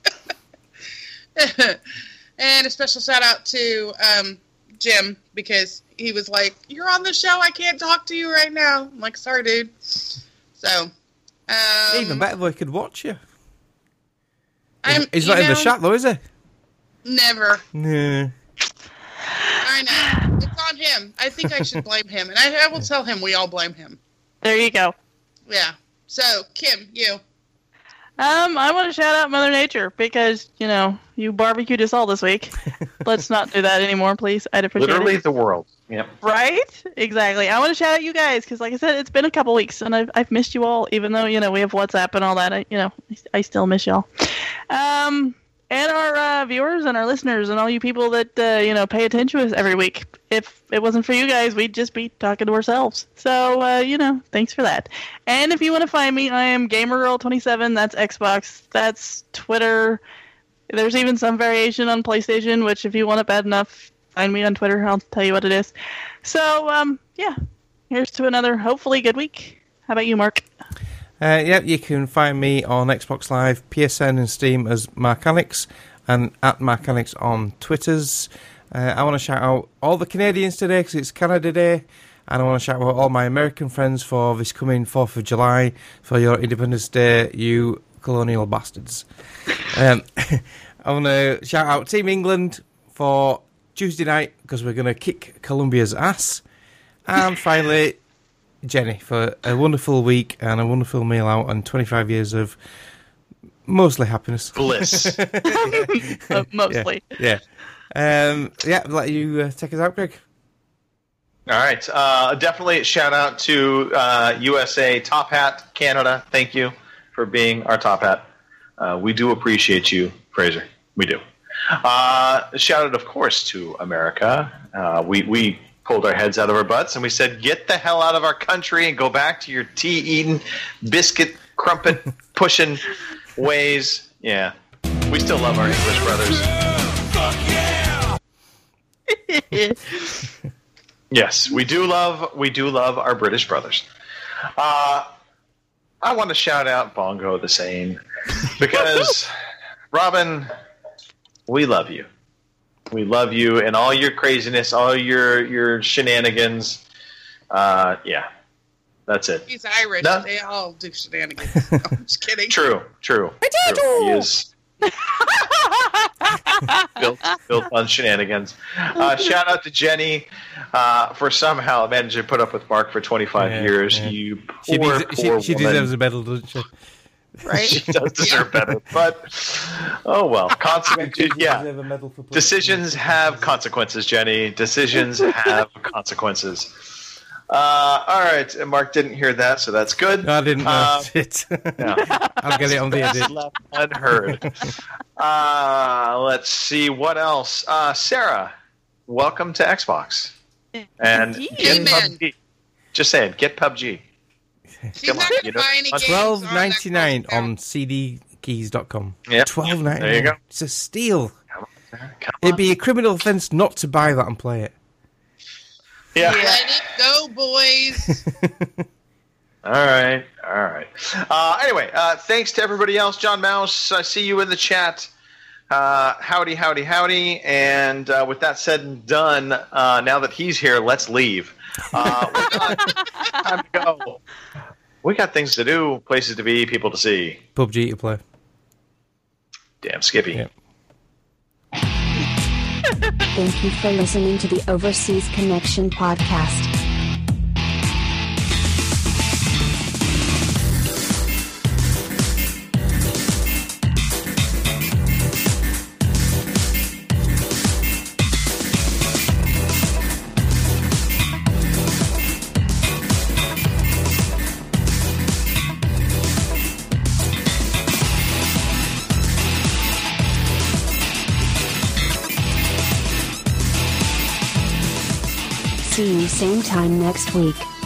And a special shout out to Jim, because he was like, "You're on the show, I can't talk to you right now." I'm like, "Sorry, dude." So, even better, they could watch you. He's not in the chat, though, is he? Never. No. I know. It's on him. I think I should blame him. And I will tell him we all blame him. There you go. Yeah. So, Kim, you. I want to shout out Mother Nature because, you barbecued us all this week. Let's not do that anymore, please. I'd appreciate Literally it. the world. Yep. Right? Exactly. I want to shout out you guys because, like I said, it's been a couple weeks and I've missed you all, even though, we have WhatsApp and all that. I still miss y'all. And our viewers and our listeners and all you people that, pay attention to us every week. If it wasn't for you guys, we'd just be talking to ourselves. So, thanks for that. And if you want to find me, I am GamerGirl27. That's Xbox. That's Twitter. There's even some variation on PlayStation, which if you want it bad enough, find me on Twitter. I'll tell you what it is. So, yeah, here's to another hopefully good week. How about you, Mark? Yep, you can find me on Xbox Live, PSN and Steam as Markanix, and at Markanix on Twitters. I want to shout out all the Canadians today because it's Canada Day, and I want to shout out all my American friends for this coming 4th of July for your Independence Day, you colonial bastards. I want to shout out Team England for Tuesday night because we're going to kick Colombia's ass. And finally, Jenny for a wonderful week and a wonderful meal out and 25 years of mostly happiness. Bliss. Mostly. Yeah. I'll let you take us out, Greg. All right. Definitely shout out to USA Top Hat Canada. Thank you for being our top hat. We do appreciate you, Fraser. We do. Shout out, of course, to America. We pulled our heads out of our butts and we said, get the hell out of our country and go back to your tea-eating, biscuit crumpet pushing ways. Yeah. We still love our English brothers. Fuck yeah! Yes, we do love our British brothers. I want to shout out Bongo the Sane because Robin, we love you. We love you and all your craziness, all your shenanigans. Yeah, that's it. He's Irish. No? They all do shenanigans. No, I'm just kidding. True. He is built on shenanigans. Shout out to Jenny for somehow managing to put up with Mark for 25 years. Yeah. You poor woman. She deserves a medal, doesn't she? Right? She does deserve better, but oh well. Consequences, yeah. Decisions have consequences, Jenny. Decisions have consequences. All right, Mark didn't hear that, so that's good. No, I didn't know it. No. I'll get it on the edit. Left unheard. Let's see what else. Sarah, welcome to Xbox. And get PUBG. Just saying, get PUBG. She's not going to buy any games. $12.99 on cdkeys.com. Yeah. $12.99. There you go. It's a steal. Come on. It'd be a criminal offence not to buy that and play it. Yeah. Let it go, boys. All right. Anyway, thanks to everybody else. John Mouse, I see you in the chat. Howdy. And with that said and done, now that he's here, let's leave. Time to go. We got things to do, places to be, people to see. PUBG to play. Damn Skippy. Yep. Thank you for listening to the Overseas Connection podcast. See you same time next week.